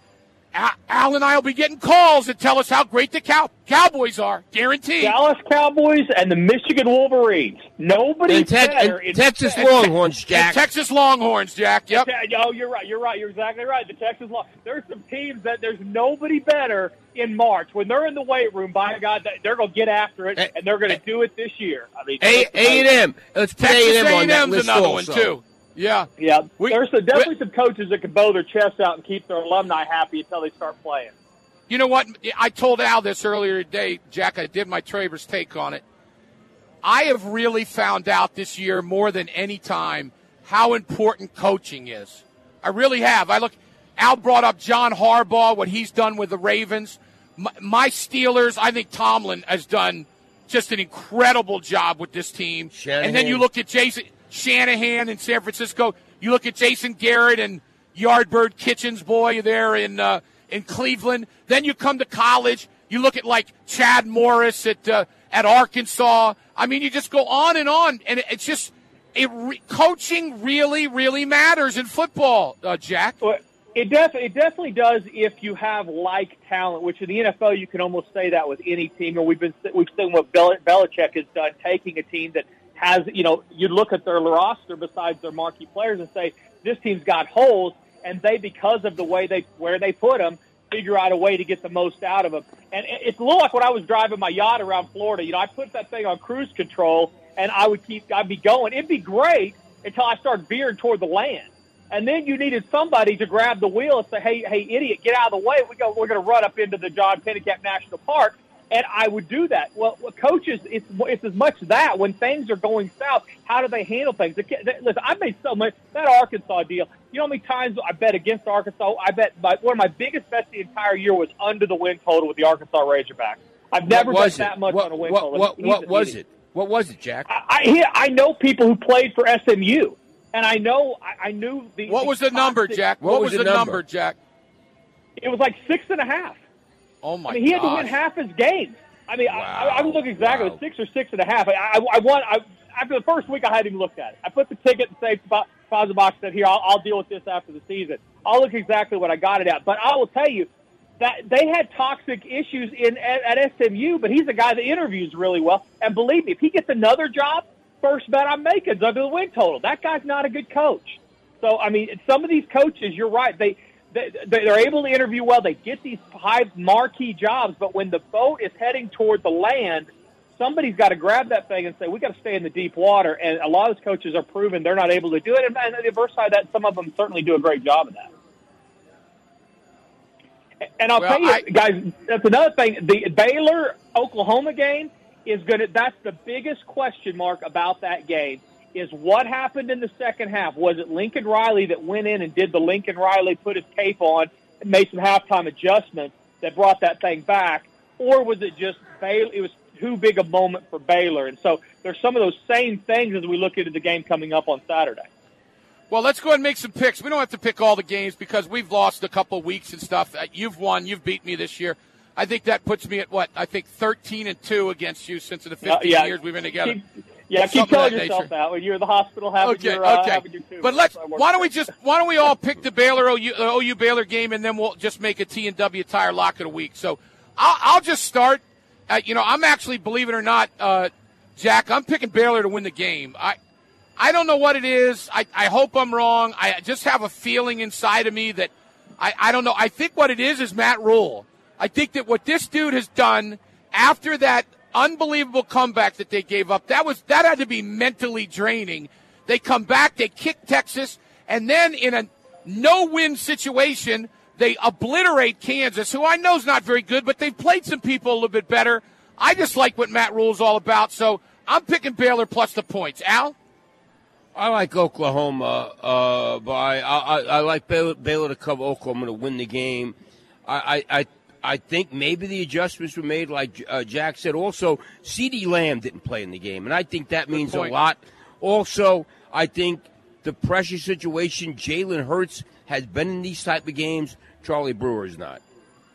[SPEAKER 2] Al and I will be getting calls that tell us how great the cow- Cowboys are, guaranteed.
[SPEAKER 7] Dallas Cowboys and the Michigan Wolverines. Nobody
[SPEAKER 3] and te-
[SPEAKER 7] better.
[SPEAKER 3] And Texas in Longhorns, te- Jack.
[SPEAKER 2] Texas Longhorns, Jack. Yep.
[SPEAKER 7] Oh, you're right. You're right. You're exactly right. The Texas Long. There's some teams that there's nobody better in March when they're in the weight room. By God, they're going to get after it, and they're going to do it this year. I mean,
[SPEAKER 3] A and M. Let's put A and M on that list
[SPEAKER 2] another
[SPEAKER 3] also.
[SPEAKER 2] one too. Yeah,
[SPEAKER 7] yeah.
[SPEAKER 2] We,
[SPEAKER 7] There's some, definitely we, some coaches that can bow their chests out and keep their alumni happy until they start playing.
[SPEAKER 2] You know what? I told Al this earlier today, Jack. I did my Travers take on it. I have really found out this year more than any time how important coaching is. I really have. I look. Al brought up John Harbaugh, what he's done with the Ravens. My, my Steelers. I think Tomlin has done just an incredible job with this team.
[SPEAKER 3] Shanahan.
[SPEAKER 2] And then you look at Jason Shanahan in San Francisco. You look at Jason Garrett and Yardbird Kitchens boy there in uh, in Cleveland. Then you come to college. You look at like Chad Morris at uh, at Arkansas. I mean, you just go on and on, and it, it's just it re- coaching really, really matters in football, uh, Jack.
[SPEAKER 7] Well, it, def- it definitely does if you have like talent, which in the N F L you can almost say that with any team. Or we've been we've seen what Bel- Belichick has done, taking a team that has, you know, you look at their roster besides their marquee players and say this team's got holes, and they, because of the way they where they put them, figure out a way to get the most out of them. And it's a little like when I was driving my yacht around Florida. You know, I put that thing on cruise control, and I would keep, I'd be going. It'd be great until I started veering toward the land. And then you needed somebody to grab the wheel and say, hey, hey, idiot, get out of the way. We go, we're going to run up into the John Pennekamp National Park. And I would do that. Well, coaches, it's, it's as much that when things are going south, how do they handle things? Listen, I made so much, that Arkansas deal, you know how many times I bet against Arkansas? I bet my, one of my biggest bets the entire year was under the win total with the Arkansas Razorbacks. I've never bet
[SPEAKER 3] it?
[SPEAKER 7] that much
[SPEAKER 3] what,
[SPEAKER 7] on a win
[SPEAKER 3] what,
[SPEAKER 7] total.
[SPEAKER 3] What, what, what was
[SPEAKER 7] easy.
[SPEAKER 3] it? What was it, Jack?
[SPEAKER 7] I, I, I know people who played for S M U, and I know I, I knew the.
[SPEAKER 2] What
[SPEAKER 7] the
[SPEAKER 2] was the number, Jack? What,
[SPEAKER 3] what
[SPEAKER 2] was,
[SPEAKER 3] was
[SPEAKER 2] the
[SPEAKER 3] the
[SPEAKER 2] number?
[SPEAKER 3] number,
[SPEAKER 2] Jack?
[SPEAKER 7] It was like six and a half.
[SPEAKER 2] Oh my!
[SPEAKER 7] I mean, he had
[SPEAKER 2] gosh.
[SPEAKER 7] to win half his games. I mean,
[SPEAKER 2] Wow.
[SPEAKER 7] I, I would look exactly.
[SPEAKER 2] Wow.
[SPEAKER 7] It was six or six and a half. I, I, I won. I, after the first week, I hadn't even looked at it. I put the ticket and saved deposit box. Said, "Here, I'll, I'll deal with this after the season. I'll look exactly what I got it at." But I will tell you that they had toxic issues in at, at S M U. But he's a guy that interviews really well. And believe me, if he gets another job, first bet I'm making is under the win total. That guy's not a good coach. So I mean, some of these coaches, you're right. They. They're able to interview well. They get these high marquee jobs, but when the boat is heading toward the land, somebody's got to grab that thing and say, we got to stay in the deep water. And a lot of those coaches are proven they're not able to do it. And on the reverse side of that, some of them certainly do a great job of that. And I'll
[SPEAKER 2] Well,
[SPEAKER 7] tell you,
[SPEAKER 2] I,
[SPEAKER 7] guys, that's another thing. The Baylor-Oklahoma game is going to – that's the biggest question mark about that game. Is what happened in the second half. Was it Lincoln Riley that went in and did the Lincoln Riley, put his cape on, and made some halftime adjustments that brought that thing back? Or was it just Baylor? It was too big a moment for Baylor. And so there's some of those same things as we look into the game coming up on Saturday.
[SPEAKER 2] Well, let's go ahead and make some picks. We don't have to pick all the games because we've lost a couple of weeks and stuff. You've won. You've beat me this year. I think that puts me at, what, I think thirteen and two against you since the fifteen
[SPEAKER 7] uh, yeah.
[SPEAKER 2] years we've been together.
[SPEAKER 7] Keep, Yeah, keep telling yourself that when you're in the hospital having
[SPEAKER 2] okay,
[SPEAKER 7] your uh,
[SPEAKER 2] okay.
[SPEAKER 7] having your tube.
[SPEAKER 2] But let's. Why don't we just? Why don't we all pick the Baylor O U, uh, O U Baylor game, and then we'll just make a T and W Tire lock of the week. So I'll, I'll just start. Uh, you know, I'm actually, believe it or not, uh, Jack, I'm picking Baylor to win the game. I I don't know what it is. I, I hope I'm wrong. I just have a feeling inside of me that I, I don't know. I think what it is is Matt Rule. I think that what this dude has done after that unbelievable comeback that they gave up, that was that had to be mentally draining. They come back, they kick Texas, and then in a no-win situation, they obliterate Kansas, who I know is not very good, but they've played some people a little bit better. I just like what Matt Rule's all about, so I'm picking Baylor plus the points. Al?
[SPEAKER 3] I like Oklahoma, uh, but I, I, I like Baylor, Baylor to cover Oklahoma to win the game. I, I, I I think maybe the adjustments were made, like uh, Jack said. Also, CeeDee Lamb didn't play in the game, and I think that means a lot. Also, I think the pressure situation, Jalen Hurts has been in these type of games. Charlie Brewer is not.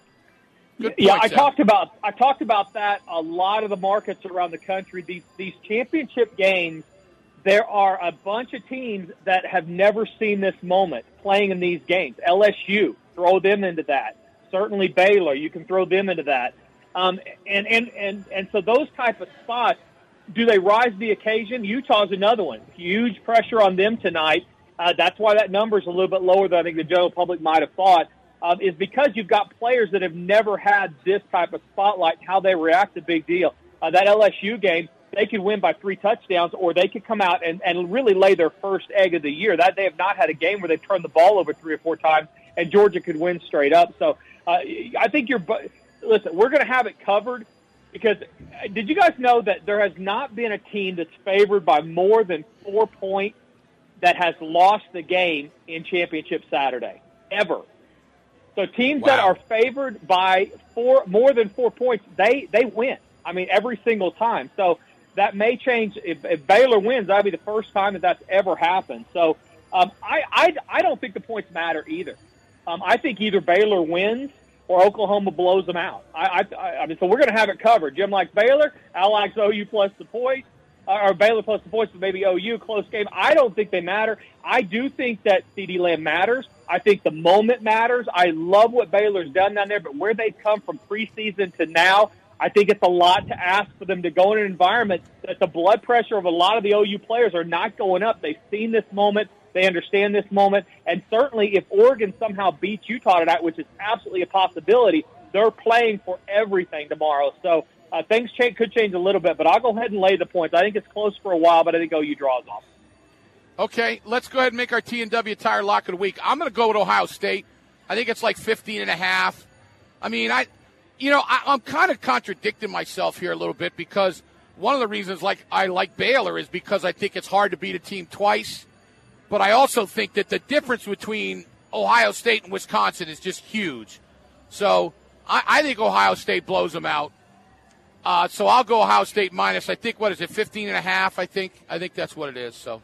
[SPEAKER 2] Good
[SPEAKER 7] yeah,
[SPEAKER 2] point,
[SPEAKER 7] I
[SPEAKER 2] Sam.
[SPEAKER 7] talked about I talked about that. A lot of the markets around the country, these these championship games, there are a bunch of teams that have never seen this moment playing in these games. L S U, throw them into that. Certainly Baylor, you can throw them into that. Um, and, and, and, and so those type of spots, do they rise to the occasion? Utah's another one. Huge pressure on them tonight. Uh, that's why that number is a little bit lower than I think the general public might have thought, um, is because you've got players that have never had this type of spotlight, how they react to big deal. Uh, that L S U game, they could win by three touchdowns, or they could come out and, and really lay their first egg of the year. That they have not had a game where they've turned the ball over three or four times, and Georgia could win straight up. So uh, I think you're – listen, we're going to have it covered because uh, did you guys know that there has not been a team that's favored by more than four points that has lost the game in Championship Saturday, ever? So teams
[SPEAKER 2] Wow.
[SPEAKER 7] that are favored by four more than four points, they, they win. I mean, every single time. So that may change. If, if Baylor wins, that'll be the first time that that's ever happened. So um, I, I, I don't think the points matter either. Um, I think either Baylor wins or Oklahoma blows them out. I, I, I mean, so we're going to have it covered. Jim likes Baylor. Al likes O U plus the points, or Baylor plus the points, but maybe O U, close game. I don't think they matter. I do think that CeeDee Lamb matters. I think the moment matters. I love what Baylor's done down there, but where they've come from preseason to now, I think it's a lot to ask for them to go in an environment that the blood pressure of a lot of the O U players are not going up. They've seen this moment. They understand this moment. And certainly if Oregon somehow beats Utah tonight, which is absolutely a possibility, they're playing for everything tomorrow. So uh, things change, could change a little bit, but I'll go ahead and lay the points. I think it's close for a while, but I think O U draws off.
[SPEAKER 2] Okay, let's go ahead and make our T and W Tire Lock of the Week. I'm going to go with Ohio State. I think it's like fifteen and a half. I mean, I, you know, I, I'm kind of contradicting myself here a little bit because one of the reasons like I like Baylor is because I think it's hard to beat a team twice. But I also think that the difference between Ohio State and Wisconsin is just huge. So I, I think Ohio State blows them out. Uh, so I'll go Ohio State minus, I think, what is it, fifteen and a half, I think. I think that's what it is. So,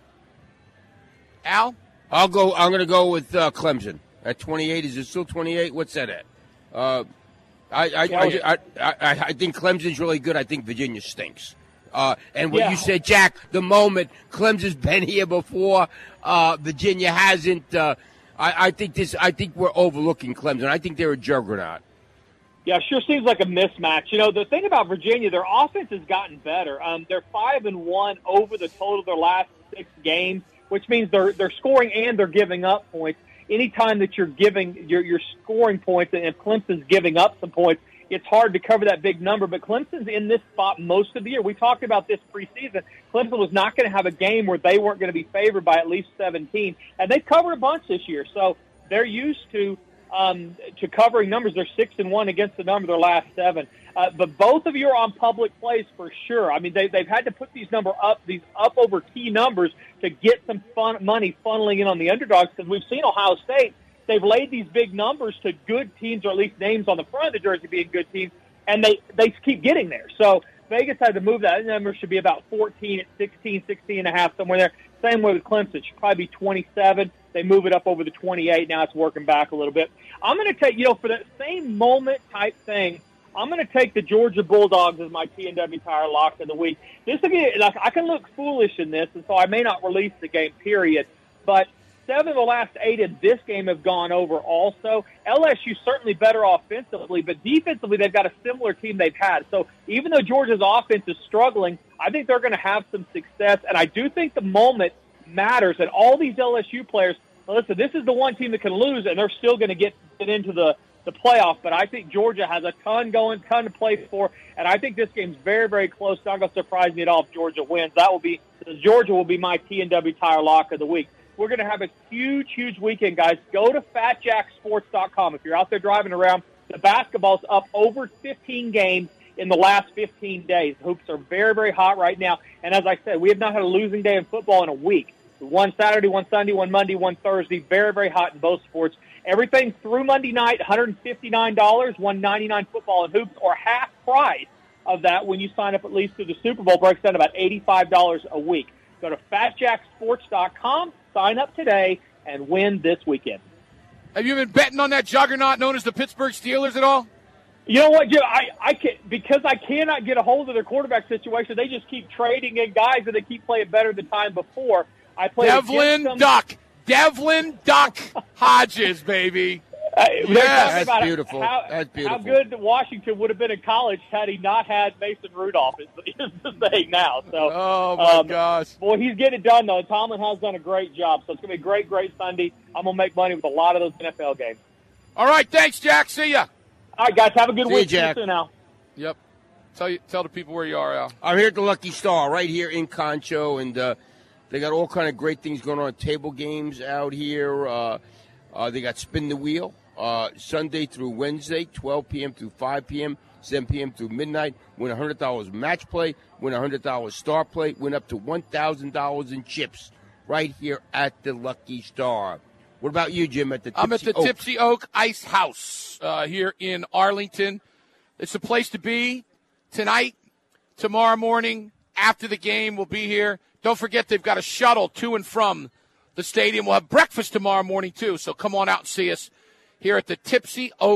[SPEAKER 2] Al?
[SPEAKER 3] I'll go, I'm going to go with uh, Clemson at twenty-eight. Is it still twenty-eight? What's that at? Uh, I, I, I, I, I, I think Clemson's really good. I think Virginia stinks. Uh, and what
[SPEAKER 7] yeah.
[SPEAKER 3] you said, Jack, the moment Clemson's been here before, uh, Virginia hasn't. Uh, I, I think this. I think we're overlooking Clemson. I think they're a juggernaut.
[SPEAKER 7] Yeah, sure seems like a mismatch. You know, the thing about Virginia, their offense has gotten better. Um, they're five and one over the total of their last six games, which means they're they're scoring and they're giving up points. Anytime that you're giving, you're, you're scoring points, and if Clemson's giving up some points, it's hard to cover that big number. But Clemson's in this spot most of the year. We talked about this preseason. Clemson was not going to have a game where they weren't going to be favored by at least seventeen, and they've covered a bunch this year. So they're used to um, to covering numbers. They're six and one against the number of their last seven. Uh, but both of you are on public plays for sure. I mean, they, they've had to put these number up, these up over key numbers to get some fun money funneling in on the underdogs, because we've seen Ohio State. They've laid these big numbers to good teams, or at least names on the front of the jersey being good teams, and they, they keep getting there. So Vegas had to move that. That number should be about fourteen at sixteen, sixteen and a half, somewhere there. Same way with Clemson. It should probably be twenty-seven. They move it up over the twenty-eight. Now it's working back a little bit. I'm going to take, you know, for that same moment type thing, I'm going to take the Georgia Bulldogs as my T and W Tire Lock of the week. This again, like, I can look foolish in this, and so I may not release the game, period. But seven of the last eight in this game have gone over also. L S U certainly better offensively, but defensively they've got a similar team they've had. So even though Georgia's offense is struggling, I think they're going to have some success, and I do think the moment matters. And all these L S U players, listen, this is the one team that can lose, and they're still going to get get into the the playoff, but I think Georgia has a ton going, ton to play for, and I think this game's very, very close. Not going to surprise me at all if Georgia wins. That will be Georgia will be my T and W Tire Lock of the week. We're going to have a huge, huge weekend, guys. Go to fat jack sports dot com. If you're out there driving around, the basketball's up over fifteen games in the last fifteen days. The hoops are very, very hot right now, and as I said, we have not had a losing day in football in a week. One Saturday, one Sunday, one Monday, one Thursday. Very, very hot in both sports. Everything through Monday night, one hundred fifty-nine dollars, one ninety-nine football and hoops, or half price of that when you sign up at least through the Super Bowl. Breaks down to about eighty-five dollars a week. Go to fat jack sports dot com, sign up today, and win this weekend.
[SPEAKER 2] Have you been betting on that juggernaut known as the Pittsburgh Steelers at all?
[SPEAKER 7] You know what, Jim? I, I can, because I cannot get a hold of their quarterback situation, they just keep trading in guys, and they keep playing better the time before. I played
[SPEAKER 2] Devlin Duck. Devlin Duck Hodges, baby.
[SPEAKER 7] Uh,
[SPEAKER 3] yes. That's beautiful.
[SPEAKER 7] How,
[SPEAKER 3] That's beautiful.
[SPEAKER 7] How good Washington would have been in college had he not had Mason Rudolph is, is the thing now. So,
[SPEAKER 2] oh, my
[SPEAKER 7] um,
[SPEAKER 2] gosh.
[SPEAKER 7] Boy, he's getting it done, though. Tomlin has done a great job. So it's going to be a great, great Sunday. I'm going to make money with a lot of those N F L games.
[SPEAKER 2] All right. Thanks, Jack. See ya.
[SPEAKER 7] All right, guys. Have a good
[SPEAKER 3] See
[SPEAKER 7] week.
[SPEAKER 3] You, Jack.
[SPEAKER 7] See you soon, Al.
[SPEAKER 2] Yep. Tell you, tell the people where you are, Al.
[SPEAKER 3] I'm here at the Lucky Star right here in Concho, and uh, they got all kind of great things going on. Table games out here. Uh, uh, they got Spin the Wheel uh, Sunday through Wednesday, twelve p.m. through five p.m., seven p.m. through midnight. Win one hundred dollars match play. Win one hundred dollars star play. Win up to one thousand dollars in chips right here at the Lucky Star. What about you, Jim, at the Tipsy
[SPEAKER 2] I'm at the
[SPEAKER 3] Oak?
[SPEAKER 2] Tipsy Oak Ice House uh, here in Arlington. It's a place to be tonight, tomorrow morning, after the game. We'll be here. Don't forget they've got a shuttle to and from the stadium. We'll have breakfast tomorrow morning, too, so come on out and see us here at the Tipsy Oak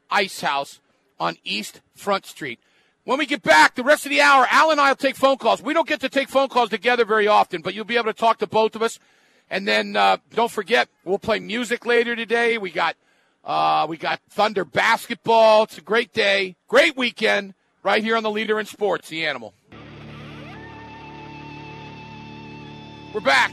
[SPEAKER 2] Ice House on East Front Street. When we get back, the rest of the hour, Al and I will take phone calls. We don't get to take phone calls together very often, but you'll be able to talk to both of us. And then uh, don't forget, we'll play music later today. We got uh, we got Thunder basketball. It's a great day, great weekend, right here on the Leader in Sports, The Animal. We're back.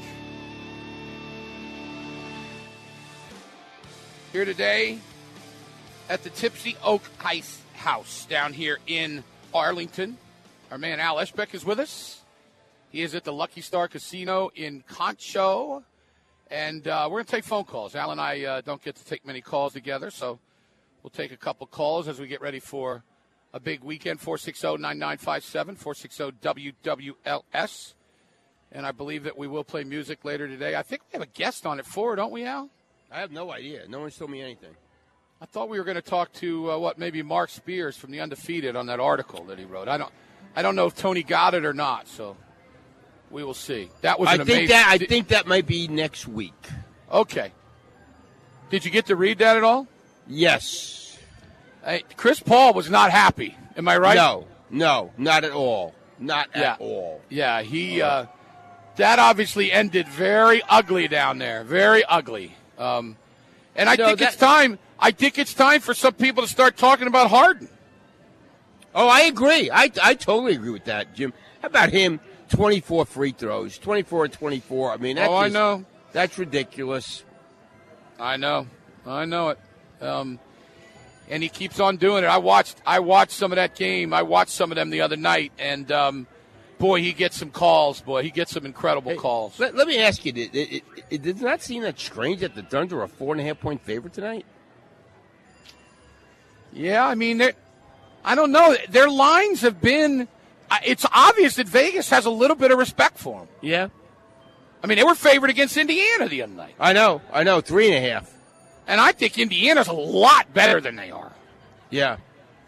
[SPEAKER 2] Here today at the Tipsy Oak Ice House down here in Arlington. Our man Al Eschbeck is with us. He is at the Lucky Star Casino in Concho. And uh, we're going to take phone calls. Al and I uh, don't get to take many calls together, so we'll take a couple calls as we get ready for a big weekend. four six zero, nine nine five seven, four six zero W W L S. And I believe that we will play music later today. I think we have a guest on at four, don't we, Al?
[SPEAKER 3] I have no idea. No one's told me anything.
[SPEAKER 2] I thought we were going to talk to, uh, what, maybe Mark Spears from The Undefeated on that article that he wrote. I don't I don't know if Tony got it or not, so we will see. That was an
[SPEAKER 3] I think
[SPEAKER 2] amazing...
[SPEAKER 3] that I think that might be next week.
[SPEAKER 2] Okay. Did you get to read that at all?
[SPEAKER 3] Yes.
[SPEAKER 2] Hey, Chris Paul was not happy. Am I right?
[SPEAKER 3] No, no, not at all. Not
[SPEAKER 2] Yeah.
[SPEAKER 3] at all.
[SPEAKER 2] Yeah, he... Uh, that obviously ended very ugly down there. Very ugly. Um, and I
[SPEAKER 3] You know,
[SPEAKER 2] think
[SPEAKER 3] that-
[SPEAKER 2] it's time... I think it's time for some people to start talking about Harden.
[SPEAKER 3] Oh, I agree. I, I totally agree with that, Jim. How about him? twenty-four free throws, twenty-four and twenty-four. I mean, that's
[SPEAKER 2] Oh, I
[SPEAKER 3] just-
[SPEAKER 2] know.
[SPEAKER 3] That's ridiculous.
[SPEAKER 2] I know. I know it. Um, and he keeps on doing it. I watched I watched some of that game. I watched some of them the other night, and, um, boy, he gets some calls. Boy, he gets some incredible
[SPEAKER 3] Hey,
[SPEAKER 2] calls.
[SPEAKER 3] Let, let me ask you, it, it, it, it does not seem that strange that the Thunder are a four and a half point favorite tonight?
[SPEAKER 2] Yeah, I mean, they're- I don't know. Their lines have been – it's obvious that Vegas has a little bit of respect for them.
[SPEAKER 3] Yeah.
[SPEAKER 2] I mean, they were favored against Indiana the other night.
[SPEAKER 3] I know. I know. Three and a half.
[SPEAKER 2] And I think Indiana's a lot better than they are.
[SPEAKER 3] Yeah.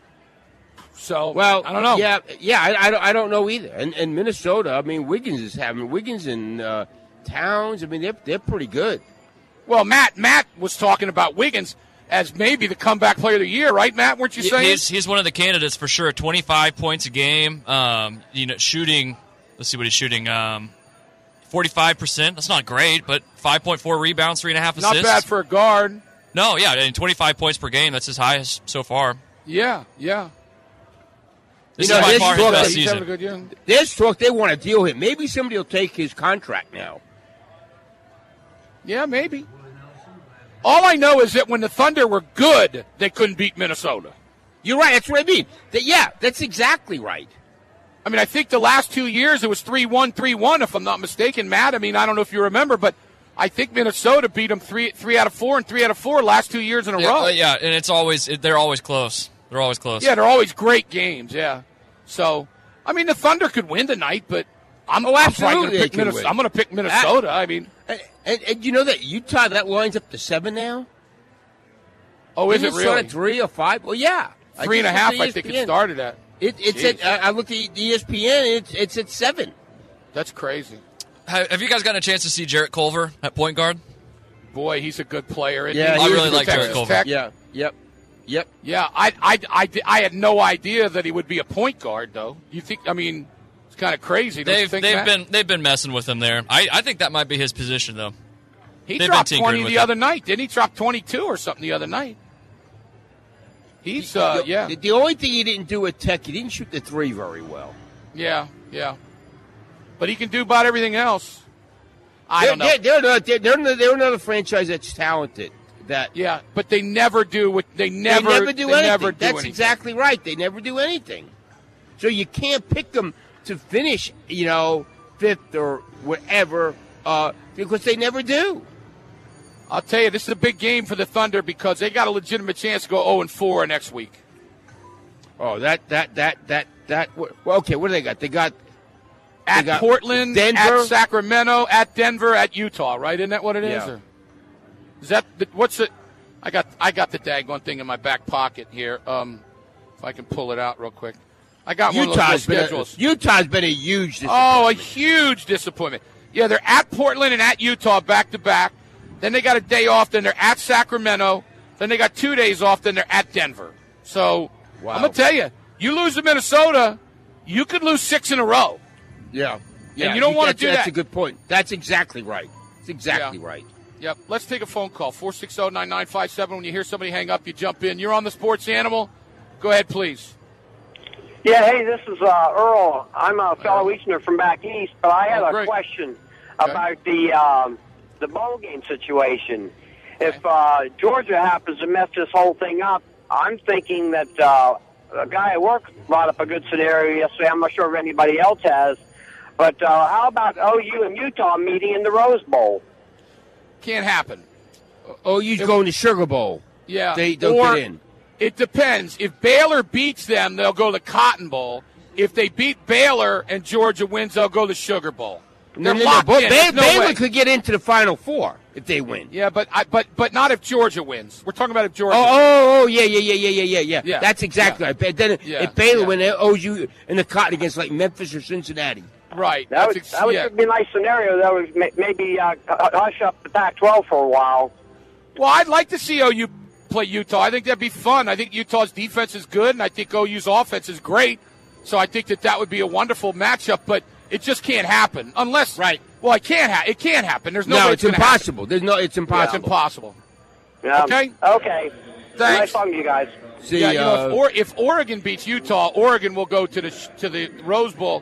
[SPEAKER 2] So,
[SPEAKER 3] Well,
[SPEAKER 2] I don't know.
[SPEAKER 3] Yeah, yeah. I, I, don't, I don't know either. And, and Minnesota, I mean, Wiggins is having Wiggins and uh, Towns. I mean, they're they're pretty good.
[SPEAKER 2] Well, Matt Matt was talking about Wiggins as maybe the comeback player of the year, right, Matt? Weren't you saying?
[SPEAKER 6] He's, he's one of the candidates for sure. twenty-five points a game. Um, you know, shooting. Let's see what he's shooting. Um, forty-five percent. That's not great, but five point four rebounds, three and a half assists.
[SPEAKER 2] Not bad for a guard.
[SPEAKER 6] No, yeah, and twenty-five points per game. That's his highest so far.
[SPEAKER 2] Yeah, yeah.
[SPEAKER 6] This
[SPEAKER 3] You know,
[SPEAKER 6] is by
[SPEAKER 3] this
[SPEAKER 6] far his
[SPEAKER 3] book-
[SPEAKER 6] best
[SPEAKER 2] He's
[SPEAKER 6] season.
[SPEAKER 2] having a good year.
[SPEAKER 3] There's talk they want to deal him. Maybe somebody will take his contract now.
[SPEAKER 2] Yeah, maybe. All I know is that when the Thunder were good, they couldn't beat Minnesota.
[SPEAKER 3] You're right. That's what I mean. That, yeah, that's exactly right.
[SPEAKER 2] I mean, I think the last two years it was three one, three one, if I'm not mistaken, Matt. I mean, I don't know if you remember, but I think Minnesota beat them three three out of four and three out of four last two years in a
[SPEAKER 6] Yeah,
[SPEAKER 2] row.
[SPEAKER 6] uh, yeah, and it's always it, they're always close. They're always close.
[SPEAKER 2] Yeah, they're always great games, yeah. So, I mean, the Thunder could win tonight, but I'm,
[SPEAKER 3] Oh,
[SPEAKER 2] I'm
[SPEAKER 3] absolutely
[SPEAKER 2] probably going to
[SPEAKER 3] they
[SPEAKER 2] pick
[SPEAKER 3] can
[SPEAKER 2] Minnesota.
[SPEAKER 3] win.
[SPEAKER 2] I'm going to pick Minnesota. I mean,
[SPEAKER 3] And, and, and you know that Utah, that line's up to seven now?
[SPEAKER 2] oh, is it
[SPEAKER 3] Minnesota
[SPEAKER 2] really?
[SPEAKER 3] three or five? Well, yeah. I
[SPEAKER 2] Three and a
[SPEAKER 3] just
[SPEAKER 2] half,
[SPEAKER 3] looked
[SPEAKER 2] I
[SPEAKER 3] at
[SPEAKER 2] think
[SPEAKER 3] E S
[SPEAKER 2] it
[SPEAKER 3] P N.
[SPEAKER 2] started at.
[SPEAKER 3] It, it's
[SPEAKER 2] Jeez.
[SPEAKER 3] at, I I looked at E S P N, it's, it's at seven.
[SPEAKER 2] That's crazy.
[SPEAKER 6] Have, have you guys gotten a chance to see Jarrett Culver at point guard?
[SPEAKER 2] Boy, he's a good player. isn't
[SPEAKER 3] Yeah,
[SPEAKER 2] he?
[SPEAKER 3] I
[SPEAKER 2] He was
[SPEAKER 6] really
[SPEAKER 2] with
[SPEAKER 6] like Jarrett
[SPEAKER 2] Texas
[SPEAKER 6] Culver.
[SPEAKER 2] Tech.
[SPEAKER 3] Yeah, yep, yep.
[SPEAKER 2] Yeah, I, I, I, I had no idea that he would be a point guard, though. You think? I mean, it's kind of crazy. Don't you
[SPEAKER 6] They've
[SPEAKER 2] think,
[SPEAKER 6] they've
[SPEAKER 2] Matt?
[SPEAKER 6] been they've been messing with him there. I, I think that might be his position though.
[SPEAKER 2] He
[SPEAKER 6] they've
[SPEAKER 2] dropped
[SPEAKER 6] been tinkering
[SPEAKER 2] twenty
[SPEAKER 6] with
[SPEAKER 2] the
[SPEAKER 6] it.
[SPEAKER 2] other night, didn't he? Drop twenty-two or something the other night. He's uh,
[SPEAKER 3] The-
[SPEAKER 2] yeah,
[SPEAKER 3] The, the only thing he didn't do at Tech, he didn't shoot the three very well.
[SPEAKER 2] yeah, yeah. But he can do about everything else. I
[SPEAKER 3] they're,
[SPEAKER 2] don't know.
[SPEAKER 3] They're, they're, not, they're, they're, another- they're another franchise that's talented. That
[SPEAKER 2] Yeah, but they never do what they never
[SPEAKER 3] they never do
[SPEAKER 2] they
[SPEAKER 3] anything.
[SPEAKER 2] Never do
[SPEAKER 3] That's
[SPEAKER 2] anything.
[SPEAKER 3] exactly right. They never do anything. So you can't pick them to finish, you know, fifth or whatever, uh, because they never do.
[SPEAKER 2] I'll tell you, this is a big game for the Thunder because they got a legitimate chance to go zero and four next week.
[SPEAKER 3] Oh, that that that that that. Well, okay, what do they got? They got
[SPEAKER 2] At
[SPEAKER 3] got
[SPEAKER 2] Portland,
[SPEAKER 3] Denver.
[SPEAKER 2] at Sacramento, at Denver, at Utah. Right? Isn't that what it is?
[SPEAKER 3] Yeah.
[SPEAKER 2] Or is that the, what's it? I got I got the daggone thing in my back pocket here. Um, if I can pull it out real quick, I got one of
[SPEAKER 3] Utah's
[SPEAKER 2] those
[SPEAKER 3] been
[SPEAKER 2] little
[SPEAKER 3] a,
[SPEAKER 2] schedules.
[SPEAKER 3] Utah's been a huge.
[SPEAKER 2] Oh, a
[SPEAKER 3] disappointment.
[SPEAKER 2] huge disappointment. Yeah, they're at Portland and at Utah back to back. Then they got a day off. Then they're at Sacramento. Then they got two days off. Then they're at Denver. So
[SPEAKER 3] Wow.
[SPEAKER 2] I'm going to tell you, you lose to Minnesota, you could lose six in a row.
[SPEAKER 3] Yeah. Yeah,
[SPEAKER 2] And you don't want to
[SPEAKER 3] that's-
[SPEAKER 2] do
[SPEAKER 3] That's
[SPEAKER 2] that.
[SPEAKER 3] a good point. That's exactly right. That's exactly
[SPEAKER 2] Yeah.
[SPEAKER 3] right.
[SPEAKER 2] Yep. Let's take a phone call. four six zero, nine nine five seven. When you hear somebody hang up, you jump in. You're on the Sports Animal. Go ahead, please.
[SPEAKER 8] Yeah, hey, this is uh, Earl. I'm a fellow Easterner from back east, but I had
[SPEAKER 2] Oh,
[SPEAKER 8] a
[SPEAKER 2] great.
[SPEAKER 8] question
[SPEAKER 2] Okay.
[SPEAKER 8] about the um, the bowl game situation. If uh, Georgia happens to mess this whole thing up, I'm thinking that uh, a guy at work brought up a good scenario yesterday. I'm not sure if anybody else has, but uh, how about O U and Utah meeting in the Rose Bowl?
[SPEAKER 2] Can't happen.
[SPEAKER 3] Oh, you're going to Sugar Bowl.
[SPEAKER 2] Yeah.
[SPEAKER 3] They don't
[SPEAKER 2] Or
[SPEAKER 3] get in.
[SPEAKER 2] It depends. If Baylor beats them, they'll go to the Cotton Bowl. If they beat Baylor and Georgia wins, they'll go to the Sugar Bowl.
[SPEAKER 3] No,
[SPEAKER 2] They're
[SPEAKER 3] no, no.
[SPEAKER 2] locked
[SPEAKER 3] But
[SPEAKER 2] in.
[SPEAKER 3] Bay-
[SPEAKER 2] There's no
[SPEAKER 3] Baylor
[SPEAKER 2] way.
[SPEAKER 3] could get into the Final Four if they win.
[SPEAKER 2] Yeah, but I, but but not if Georgia wins. We're talking about if Georgia.
[SPEAKER 3] Oh, oh, oh, yeah, yeah, yeah, yeah, yeah, yeah, yeah.
[SPEAKER 2] Yeah.
[SPEAKER 3] That's exactly
[SPEAKER 2] Yeah.
[SPEAKER 3] right. But then
[SPEAKER 2] Yeah.
[SPEAKER 3] if Baylor
[SPEAKER 2] Yeah.
[SPEAKER 3] win, they owes you in the Cotton against like Memphis or Cincinnati.
[SPEAKER 2] Right.
[SPEAKER 8] That
[SPEAKER 2] That's
[SPEAKER 8] would,
[SPEAKER 2] ex-
[SPEAKER 8] that would
[SPEAKER 2] yeah.
[SPEAKER 8] be a nice scenario. That would ma- maybe uh, hush up the Pac twelve for a while.
[SPEAKER 2] Well, I'd like to see O U play Utah. I think that'd be fun. I think Utah's defense is good, and I think O U's offense is great. So I think that that would be a wonderful matchup, but it just can't happen unless.
[SPEAKER 3] Right.
[SPEAKER 2] Well, it can't. Ha- it can't happen. There's no,
[SPEAKER 3] No,
[SPEAKER 2] way
[SPEAKER 3] it's
[SPEAKER 2] gonna
[SPEAKER 3] impossible. There's no, it's
[SPEAKER 2] happen. Yeah, it's
[SPEAKER 3] impossible.
[SPEAKER 2] impossible.
[SPEAKER 8] Um,
[SPEAKER 2] Okay.
[SPEAKER 8] Okay.
[SPEAKER 2] Thanks.
[SPEAKER 8] Nice talking to you guys.
[SPEAKER 3] See,
[SPEAKER 2] Yeah, you know,
[SPEAKER 3] uh,
[SPEAKER 2] if, or, if Oregon beats Utah, Oregon will go to the to the Rose Bowl.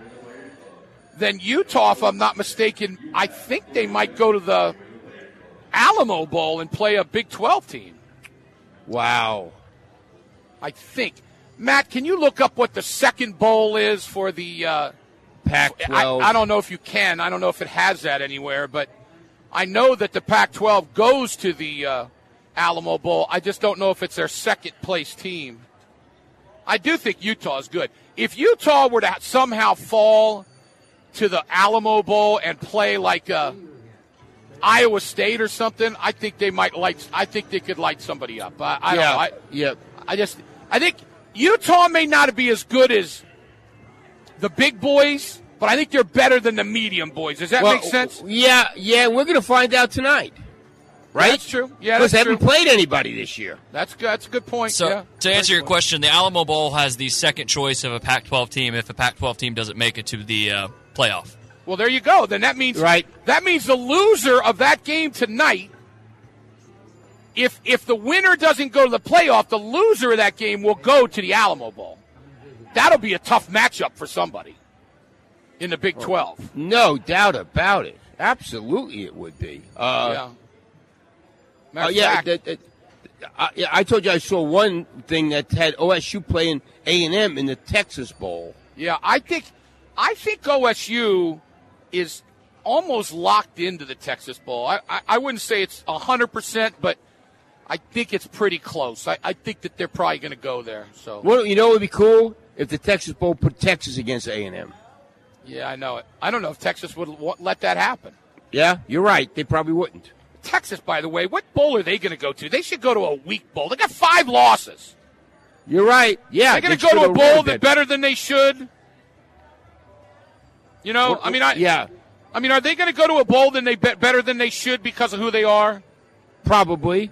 [SPEAKER 2] Then Utah, if I'm not mistaken, I think they might go to the Alamo Bowl and play a Big twelve team.
[SPEAKER 3] wow.
[SPEAKER 2] I think. Matt, can you look up what the second bowl is for the uh,
[SPEAKER 3] Pac
[SPEAKER 2] I,
[SPEAKER 3] twelve.
[SPEAKER 2] I don't know if you can. I don't know if it has that anywhere, but I know that the Pac twelve goes to the uh, Alamo Bowl. I just don't know if it's their second place team. I do think Utah is good. If Utah were to somehow fall to the Alamo Bowl and play like uh, Iowa State or something, I think they might light. I think they could light somebody up. I, I
[SPEAKER 3] yeah,
[SPEAKER 2] don't know. I,
[SPEAKER 3] yeah.
[SPEAKER 2] I just, I think Utah may not be as good as the big boys, but I think they're better than the medium boys. Does that
[SPEAKER 3] Well,
[SPEAKER 2] make sense?
[SPEAKER 3] Yeah, yeah. We're going to find out tonight, right?
[SPEAKER 2] That's true. Yeah,
[SPEAKER 3] Because
[SPEAKER 2] that's
[SPEAKER 3] they haven't
[SPEAKER 2] true.
[SPEAKER 3] played anybody this year.
[SPEAKER 2] That's good. That's a good point.
[SPEAKER 6] So
[SPEAKER 2] yeah.
[SPEAKER 6] to answer
[SPEAKER 2] Great
[SPEAKER 6] your
[SPEAKER 2] point.
[SPEAKER 6] question, the Alamo Bowl has the second choice of a Pac twelve team if a Pac twelve team doesn't make it to the uh, playoff.
[SPEAKER 2] Well, there you go. Then that means
[SPEAKER 3] Right.
[SPEAKER 2] That means the loser of that game tonight. If if the winner doesn't go to the playoff, the loser of that game will go to the Alamo Bowl. That'll be a tough matchup for somebody in the Big twelve.
[SPEAKER 3] No doubt about it. Absolutely, it would be. Uh,
[SPEAKER 2] yeah.
[SPEAKER 3] Uh,
[SPEAKER 2] Matter of
[SPEAKER 3] yeah,
[SPEAKER 2] fact,
[SPEAKER 3] that, that, I, yeah, I told you I saw one thing that had O S U playing A and M in the Texas Bowl.
[SPEAKER 2] Yeah, I think I think O S U is almost locked into the Texas Bowl. I, I, I wouldn't say it's one hundred percent, but I think it's pretty close. I, I think that they're probably going to go there. So
[SPEAKER 3] Well, you know what would be cool? If the Texas Bowl put Texas against A and M.
[SPEAKER 2] yeah, I know it. I don't know if Texas would w- let that happen.
[SPEAKER 3] Yeah, you're right. They probably wouldn't.
[SPEAKER 2] Texas, by the way, what bowl are they going to go to? They should go to a weak bowl. They got five losses.
[SPEAKER 3] You're right. Yeah.
[SPEAKER 2] They're going
[SPEAKER 3] they
[SPEAKER 2] to go to
[SPEAKER 3] should
[SPEAKER 2] a
[SPEAKER 3] have
[SPEAKER 2] bowl
[SPEAKER 3] rolled
[SPEAKER 2] that's
[SPEAKER 3] it.
[SPEAKER 2] better than they should. You know,
[SPEAKER 3] Well,
[SPEAKER 2] I mean, I
[SPEAKER 3] yeah,
[SPEAKER 2] I mean, are they going to go to a bowl than they be- better than they should because of who they are?
[SPEAKER 3] probably.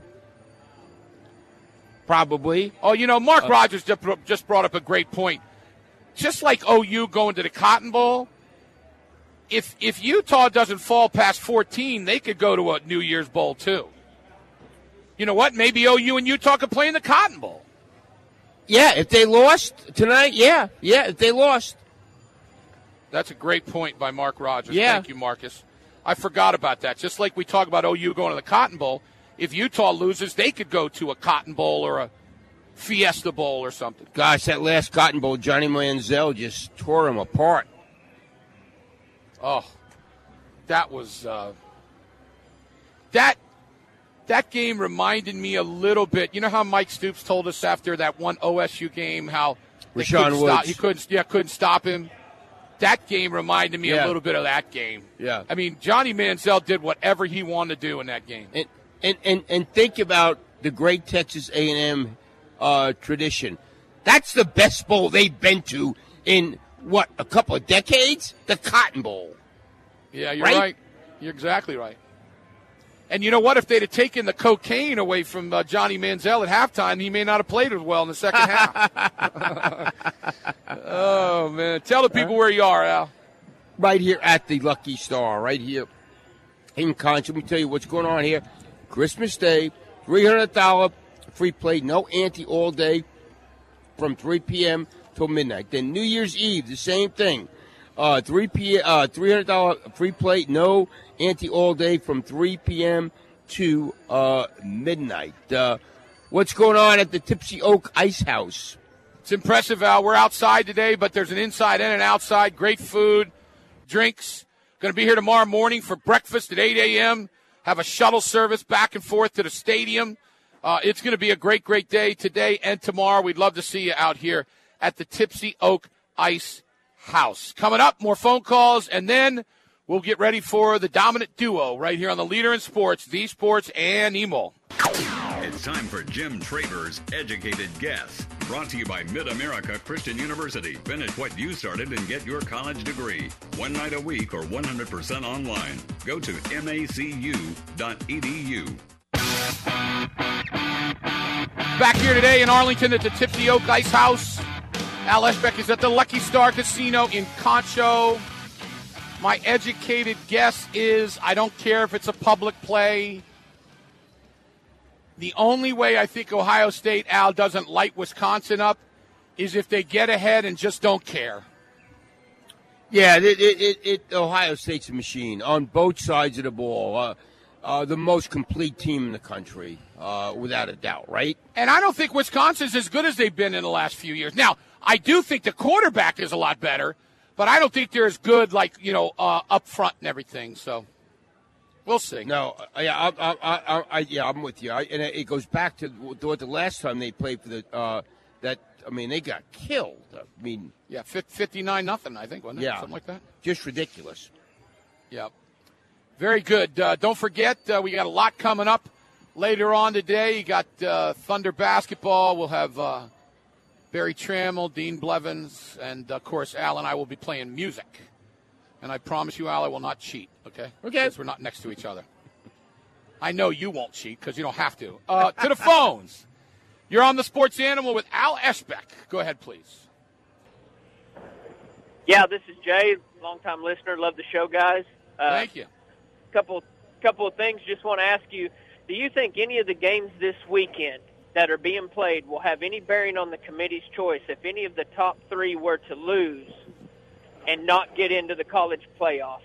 [SPEAKER 3] Probably.
[SPEAKER 2] Oh, you know, Mark Rogers just bro- just brought up a great point. Just like O U going to the Cotton Bowl, if if Utah doesn't fall past fourteen, they could go to a New Year's Bowl too. You know what? Maybe O U and Utah could play in the Cotton Bowl.
[SPEAKER 3] Yeah, if they lost tonight, yeah. Yeah, if they lost.
[SPEAKER 2] That's a great point by Mark Rogers.
[SPEAKER 3] Yeah.
[SPEAKER 2] Thank you, Marcus. I forgot about that. Just like we talk about O U going to the Cotton Bowl, if Utah loses, they could go to a Cotton Bowl or a Fiesta Bowl or something.
[SPEAKER 3] Gosh, that last Cotton Bowl, Johnny Manziel just tore him apart.
[SPEAKER 2] Oh, that was uh, that that game reminded me a little bit. You know how Mike Stoops told us after that one O S U game how they
[SPEAKER 3] Rashawn
[SPEAKER 2] couldn't stop,
[SPEAKER 3] Woods.
[SPEAKER 2] he couldn't yeah couldn't stop him. That game reminded me
[SPEAKER 3] Yeah.
[SPEAKER 2] a little bit of that game.
[SPEAKER 3] Yeah.
[SPEAKER 2] I mean, Johnny Manziel did whatever he wanted to do in that game.
[SPEAKER 3] And and and, and think about the great Texas A and M uh, tradition. That's the best bowl they've been to in what, a couple of decades? The Cotton Bowl.
[SPEAKER 2] Yeah, you're
[SPEAKER 3] Right?
[SPEAKER 2] right. You're exactly right. And you know what? If they'd have taken the cocaine away from uh, Johnny Manziel at halftime, he may not have played as well in the second half. Oh, man. Tell the people where you are, Al.
[SPEAKER 3] Right here at the Lucky Star, right here in Conch. Let me tell you what's going on here. Christmas Day, three hundred dollars free play, no ante all day from three p.m. till midnight. Then New Year's Eve, the same thing. Uh, three p. Uh, three hundred dollars free play, no ante all day from three p.m. to uh, midnight. Uh, what's going on at the Tipsy Oak Ice House?
[SPEAKER 2] It's impressive, Al. We're outside today, but there's an inside and an outside. Great food, drinks. Going to be here tomorrow morning for breakfast at eight a.m. Have a shuttle service back and forth to the stadium. Uh, it's going to be a great, great day today and tomorrow. We'd love to see you out here at the Tipsy Oak Ice House. Coming up, more phone calls, and then we'll get ready for the dominant duo right here on the Leader in Sports, V Sports, and E M O.
[SPEAKER 1] It's time for Jim Traber's Educated Guess. Brought to you by Mid-America Christian University. Finish what you started and get your college degree. One night a week or one hundred percent online. Go to macu dot e d u.
[SPEAKER 2] Back here today in Arlington at the Tipsy Oak Ice House. Al Esbeck is at the Lucky Star Casino in Concho. My educated guess is I don't care if it's a public play. The only way I think Ohio State, Al, doesn't light Wisconsin up is if they get ahead and just don't care.
[SPEAKER 3] Yeah, it, it, it, it, Ohio State's a machine on both sides of the ball. Uh, uh, the most complete team in the country, uh, without a doubt, right?
[SPEAKER 2] And I don't think Wisconsin's as good as they've been in the last few years. Now, I do think the quarterback is a lot better, but I don't think they're as good, like, you know, uh, up front and everything. So we'll see.
[SPEAKER 3] No, yeah, I, I, I, I, yeah, I'm with you. I, and it goes back to what the last time they played for the uh, that. I mean, they got killed. I mean,
[SPEAKER 2] yeah, fifty-nine nothing, I think, wasn't it?
[SPEAKER 3] Yeah,
[SPEAKER 2] something like that.
[SPEAKER 3] Just ridiculous.
[SPEAKER 2] Yeah, very good. Uh, don't forget, uh, we got a lot coming up later on today. You got uh, Thunder basketball. We'll have uh, Barry Trammell, Dean Blevins, and of course, Al and I will be playing music. And I promise you, Al, I will not cheat. Okay.
[SPEAKER 3] Okay.
[SPEAKER 2] Because we're not next to each other. I know you won't cheat because you don't have to. Uh, to the phones. You're on the Sports Animal with Al Esbeck. Go ahead, please.
[SPEAKER 9] Yeah, this is Jay, longtime listener. Love the show, guys. Uh,
[SPEAKER 2] Thank you.
[SPEAKER 9] Couple, couple of things. Just want to ask you: do you think any of the games this weekend that are being played will have any bearing on the committee's choice if any of the top three were to lose and not get into the college playoff?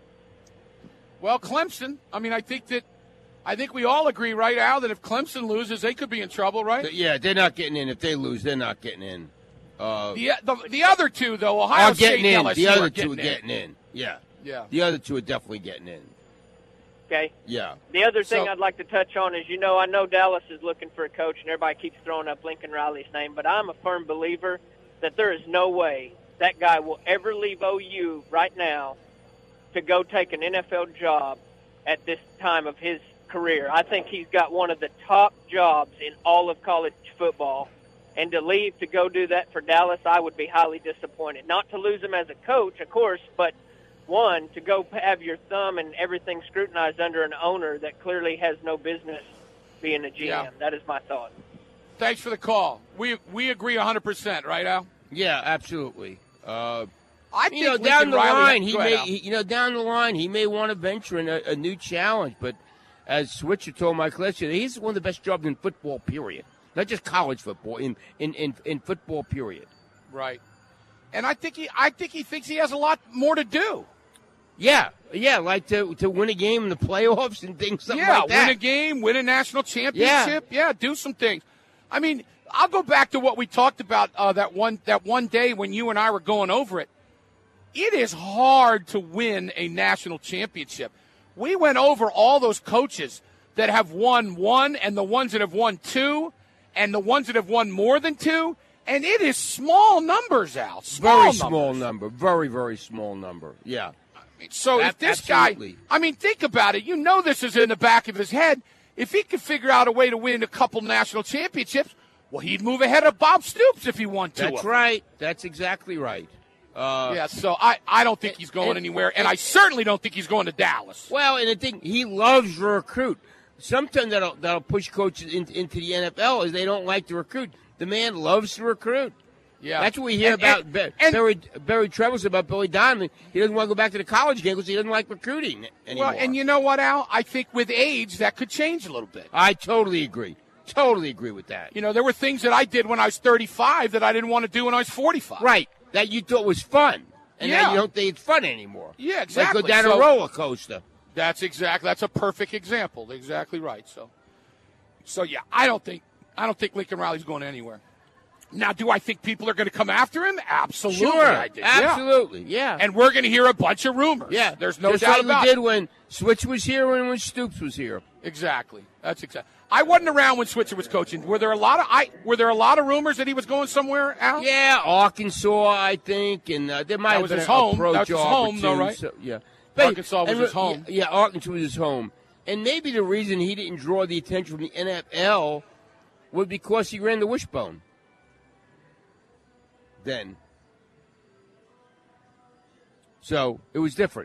[SPEAKER 2] Well, Clemson. I mean, I think that. I think we all agree, right, Al, that if Clemson loses, they could be in trouble, right?
[SPEAKER 3] Yeah, they're not getting in. If they lose, they're not getting in. Uh,
[SPEAKER 2] the, the the other two, though, Ohio
[SPEAKER 3] are
[SPEAKER 2] State
[SPEAKER 3] getting in.
[SPEAKER 2] and L S U
[SPEAKER 3] The other
[SPEAKER 2] are
[SPEAKER 3] two
[SPEAKER 2] getting
[SPEAKER 3] are getting in. in. Yeah.
[SPEAKER 2] Yeah.
[SPEAKER 3] The other two are definitely getting in.
[SPEAKER 9] Okay.
[SPEAKER 3] Yeah.
[SPEAKER 9] The other thing
[SPEAKER 2] So-
[SPEAKER 9] I'd like to touch on is, you know, I know Dallas is looking for a coach, and everybody keeps throwing up Lincoln Riley's name, but I'm a firm believer that there is no way that guy will ever leave O U right now to go take an N F L job at this time of his career. I think he's got one of the top jobs in all of college football, and to leave to go do that for Dallas, I would be highly disappointed. Not to lose him as a coach, of course, but one, to go have your thumb and everything scrutinized under an owner that clearly has no business being a G M.
[SPEAKER 2] Yeah.
[SPEAKER 9] That is my thought.
[SPEAKER 2] Thanks for the call. We we agree one hundred percent, right, Al?
[SPEAKER 3] Yeah, absolutely. Uh,
[SPEAKER 2] I think
[SPEAKER 3] you know,
[SPEAKER 2] Lincoln
[SPEAKER 3] down the
[SPEAKER 2] Riley,
[SPEAKER 3] line, he
[SPEAKER 2] go
[SPEAKER 3] may,
[SPEAKER 2] ahead, Al.
[SPEAKER 3] he, you know, down the line, he may want to venture in a, a new challenge. But as Switcher told my class, he's one of the best jobs in football. Period. Not just college football, in in, in, in football. Period.
[SPEAKER 2] Right. And I think he I think he thinks he has a lot more to do.
[SPEAKER 3] Yeah, yeah, like to to win a game in the playoffs and things something
[SPEAKER 2] yeah,
[SPEAKER 3] like that.
[SPEAKER 2] win a game, win a national championship. Yeah. yeah, do some things. I mean, I'll go back to what we talked about uh, that one that one day when you and I were going over it. It is hard to win a national championship. We went over all those coaches that have won one and the ones that have won two and the ones that have won more than two, and it is small numbers, Al. Small
[SPEAKER 3] very
[SPEAKER 2] numbers.
[SPEAKER 3] small number. Very, very small number. Yeah.
[SPEAKER 2] So if
[SPEAKER 3] Ab-
[SPEAKER 2] this
[SPEAKER 3] absolutely.
[SPEAKER 2] guy, I mean, think about it. You know this is in the back of his head. If he could figure out a way to win a couple national championships, well, he'd move ahead of Bob Stoops if he won to.
[SPEAKER 3] That's right. That's exactly right. Uh,
[SPEAKER 2] yeah, so I, I don't think he's going
[SPEAKER 3] and,
[SPEAKER 2] anywhere, and,
[SPEAKER 3] and
[SPEAKER 2] I certainly don't think he's going to Dallas.
[SPEAKER 3] Well, and the thing, he loves to recruit. Sometimes that'll, that'll push coaches in, into the N F L is they don't like to recruit. The man loves to recruit.
[SPEAKER 2] Yeah,
[SPEAKER 3] that's what we hear
[SPEAKER 2] and,
[SPEAKER 3] about
[SPEAKER 2] and,
[SPEAKER 3] Barry,
[SPEAKER 2] and,
[SPEAKER 3] Barry, Barry Trevor's about Billy Donovan. He doesn't want to go back to the college game because he doesn't like recruiting anymore.
[SPEAKER 2] Well, and you know what, Al? I think with age, that could change a little bit.
[SPEAKER 3] I totally agree. Totally agree with that.
[SPEAKER 2] You know, there were things that I did when I was thirty-five that I didn't want to do when I was forty-five.
[SPEAKER 3] Right, that you thought was fun. And
[SPEAKER 2] yeah.
[SPEAKER 3] now you don't think it's fun anymore.
[SPEAKER 2] Yeah, exactly.
[SPEAKER 3] Like go down
[SPEAKER 2] so,
[SPEAKER 3] a roller coaster.
[SPEAKER 2] That's exactly. That's a perfect example. Exactly right. So, so yeah, I don't think I don't think Lincoln Riley's going anywhere. Now, do I think people are going to come after him? Absolutely,
[SPEAKER 3] Sure,
[SPEAKER 2] I do.
[SPEAKER 3] absolutely, yeah.
[SPEAKER 2] yeah. And we're going to hear a bunch of rumors.
[SPEAKER 3] Yeah,
[SPEAKER 2] there's no
[SPEAKER 3] Just
[SPEAKER 2] doubt
[SPEAKER 3] like
[SPEAKER 2] about
[SPEAKER 3] we did
[SPEAKER 2] it.
[SPEAKER 3] when Switzer was here and when Stoops was here.
[SPEAKER 2] Exactly. That's exactly. I wasn't around when Switzer was coaching. Were there a lot of I? Were there a lot of rumors that he was going somewhere, Al?
[SPEAKER 3] Yeah, Arkansas, I think, and uh, there might
[SPEAKER 2] that
[SPEAKER 3] have
[SPEAKER 2] was
[SPEAKER 3] been
[SPEAKER 2] his
[SPEAKER 3] a,
[SPEAKER 2] home.
[SPEAKER 3] a pro
[SPEAKER 2] That was his
[SPEAKER 3] job
[SPEAKER 2] home,
[SPEAKER 3] or
[SPEAKER 2] though,
[SPEAKER 3] two,
[SPEAKER 2] right?
[SPEAKER 3] So, yeah,
[SPEAKER 2] Arkansas was
[SPEAKER 3] and,
[SPEAKER 2] his home.
[SPEAKER 3] Yeah, Arkansas was his home, and maybe the reason he didn't draw the attention from the N F L was because he ran the wishbone. Then, so it was different.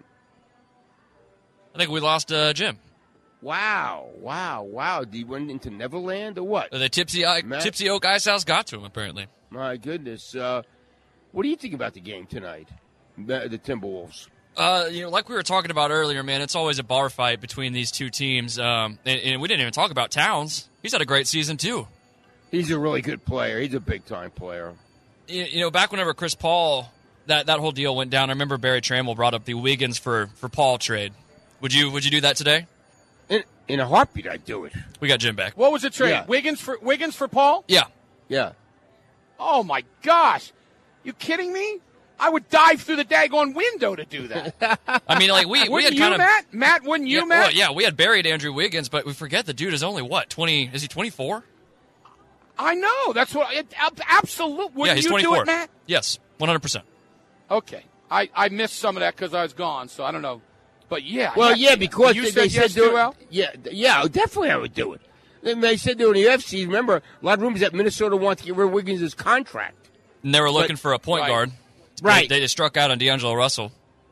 [SPEAKER 6] I think we lost uh, Jim.
[SPEAKER 3] Wow, wow, wow. Did he went into Neverland or what?
[SPEAKER 6] The Tipsy, I, Tipsy Oak Ice House got to him, apparently.
[SPEAKER 3] My goodness. Uh, what do you think about the game tonight, the, the Timberwolves?
[SPEAKER 6] Uh, you know, like we were talking about earlier, man, it's always a bar fight between these two teams. Um, and, and we didn't even talk about Towns. He's had a great season, too.
[SPEAKER 3] He's a really good player. He's a big-time player.
[SPEAKER 6] You, you know, back whenever Chris Paul, that, that whole deal went down, I remember Barry Trammell brought up the Wiggins for, for Paul trade. Would you Would you do that today?
[SPEAKER 3] In, in a heartbeat, I'd do it.
[SPEAKER 6] We got Jim back.
[SPEAKER 2] What was the trade?
[SPEAKER 3] Yeah.
[SPEAKER 2] Wiggins for Wiggins for Paul?
[SPEAKER 6] Yeah.
[SPEAKER 3] Yeah.
[SPEAKER 2] Oh my gosh! You kidding me? I would dive through the daggone window to do that.
[SPEAKER 6] I mean, like we we
[SPEAKER 2] wouldn't
[SPEAKER 6] had
[SPEAKER 2] you,
[SPEAKER 6] kind of
[SPEAKER 2] Matt? Matt, wouldn't you,
[SPEAKER 6] yeah,
[SPEAKER 2] Matt?
[SPEAKER 6] well, yeah, we had buried Andrew Wiggins, but we forget the dude is only what twenty? Is he twenty four?
[SPEAKER 2] I know. That's what. It, absolute. Wouldn't
[SPEAKER 6] Yeah, he's
[SPEAKER 2] you
[SPEAKER 6] twenty four.
[SPEAKER 2] do it, Matt?
[SPEAKER 6] Yes, one hundred percent.
[SPEAKER 2] Okay, I, I missed some of that because I was gone, so I don't know. But yeah.
[SPEAKER 3] Well, yeah, because
[SPEAKER 2] you
[SPEAKER 3] they,
[SPEAKER 2] said
[SPEAKER 3] they
[SPEAKER 2] yes
[SPEAKER 3] said do
[SPEAKER 2] too, Al?
[SPEAKER 3] Yeah, yeah, definitely I would do it. They, they said during the U F C, remember, a lot of rumors that Minnesota wants to get rid of Wiggins' contract.
[SPEAKER 6] And they were looking
[SPEAKER 3] But-
[SPEAKER 6] for a point
[SPEAKER 2] right.
[SPEAKER 6] guard.
[SPEAKER 3] Right.
[SPEAKER 6] They, they just struck out on D'Angelo Russell.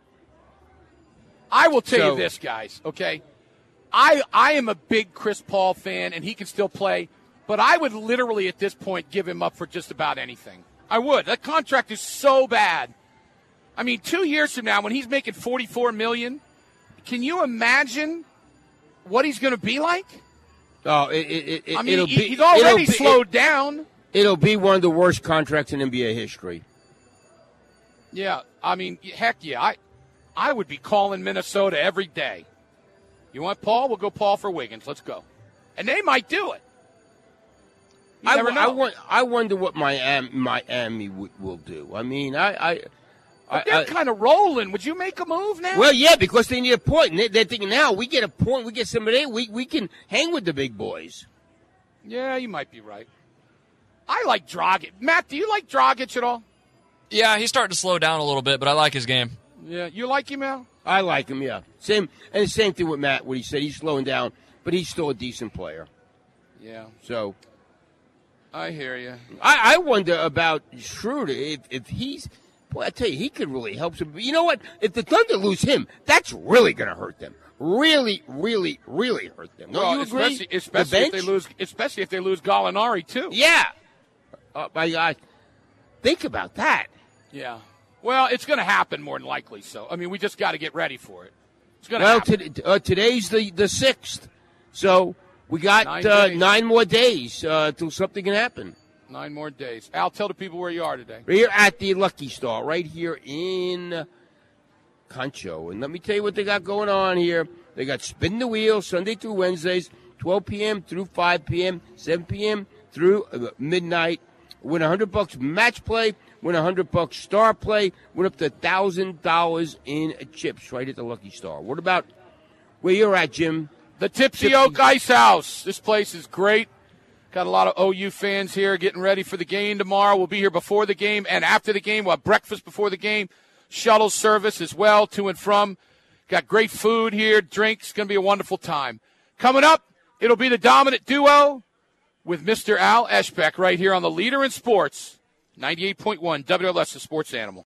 [SPEAKER 2] I will tell
[SPEAKER 3] So-
[SPEAKER 2] you this, guys, okay? I I am a big Chris Paul fan, and he can still play, but I would literally at this point give him up for just about anything. I would. That contract is so bad. I mean, two years from now, when he's making forty-four million dollars, can you imagine what he's going to be like?
[SPEAKER 3] Oh, it, it, it,
[SPEAKER 2] I mean,
[SPEAKER 3] it'll
[SPEAKER 2] he-
[SPEAKER 3] be,
[SPEAKER 2] he's already
[SPEAKER 3] it'll be-
[SPEAKER 2] slowed down.
[SPEAKER 3] It'll be one of the worst contracts in N B A history.
[SPEAKER 2] Yeah, I mean, heck yeah. I, I would be calling Minnesota every day. You want Paul? We'll go Paul for Wiggins. Let's go. And they might do it. You
[SPEAKER 3] I,
[SPEAKER 2] never
[SPEAKER 3] w- I,
[SPEAKER 2] know.
[SPEAKER 3] want, I wonder what Miami, Miami w- will do. I mean, I... I I,
[SPEAKER 2] They're
[SPEAKER 3] I,
[SPEAKER 2] kind of rolling. Would you make a move now?
[SPEAKER 3] well, yeah, because they need a point. And they- They're thinking now, we get a point, we get somebody there, we, we can hang with the big boys.
[SPEAKER 2] Yeah, you might be right. I like Dragic. Matt, do you like Dragic at all?
[SPEAKER 6] Yeah, he's starting to slow down a little bit, but I like his game.
[SPEAKER 2] Yeah, you like him, Al?
[SPEAKER 3] I like him, yeah. Same and the same thing with Matt, what he said. He's slowing down, but he's still a decent player.
[SPEAKER 2] Yeah,
[SPEAKER 3] So
[SPEAKER 2] I hear you.
[SPEAKER 3] I, I wonder about Schroeder if, if he's. Boy, I tell you, he could really help some. You know what? If the Thunder lose him, that's really going to hurt them. Really, really, really hurt them. Don't
[SPEAKER 2] Well,
[SPEAKER 3] you agree?
[SPEAKER 2] especially,
[SPEAKER 3] The
[SPEAKER 2] especially if they
[SPEAKER 3] bench?
[SPEAKER 2] lose, especially if they lose Gallinari too.
[SPEAKER 3] Yeah. Oh my God. Think about that.
[SPEAKER 2] Yeah. Well, it's going to happen more than likely. So, I mean, we just got to get ready for it. It's going to
[SPEAKER 3] Well,
[SPEAKER 2] happen.
[SPEAKER 3] to, uh, today's the the sixth, so we got
[SPEAKER 2] Nine
[SPEAKER 3] uh,
[SPEAKER 2] days.
[SPEAKER 3] nine more days uh, till something can happen.
[SPEAKER 2] Nine more days. Al, tell the people where you are today.
[SPEAKER 3] We're here at the Lucky Star, right here in Concho. And let me tell you what they got going on here. They got Spin the Wheel Sunday through Wednesdays, twelve p.m. through five p.m., seven p.m. through uh, midnight. Win one hundred bucks match play, win one hundred bucks star play, win up to one thousand dollars in chips right at the Lucky Star. What about where you're at, Jim?
[SPEAKER 2] The Tipsy,
[SPEAKER 3] Tipsy-
[SPEAKER 2] Oak Ice House. This place is great. Got a lot of O U fans here getting ready for the game tomorrow. We'll be here before the game and after the game. We'll have breakfast before the game. Shuttle service as well, to and from. Got great food here, drinks. Going to be a wonderful time. Coming up, it'll be the dominant duo with Mister Al Eschbeck right here on the Leader in Sports, ninety-eight point one W L S, the Sports Animal.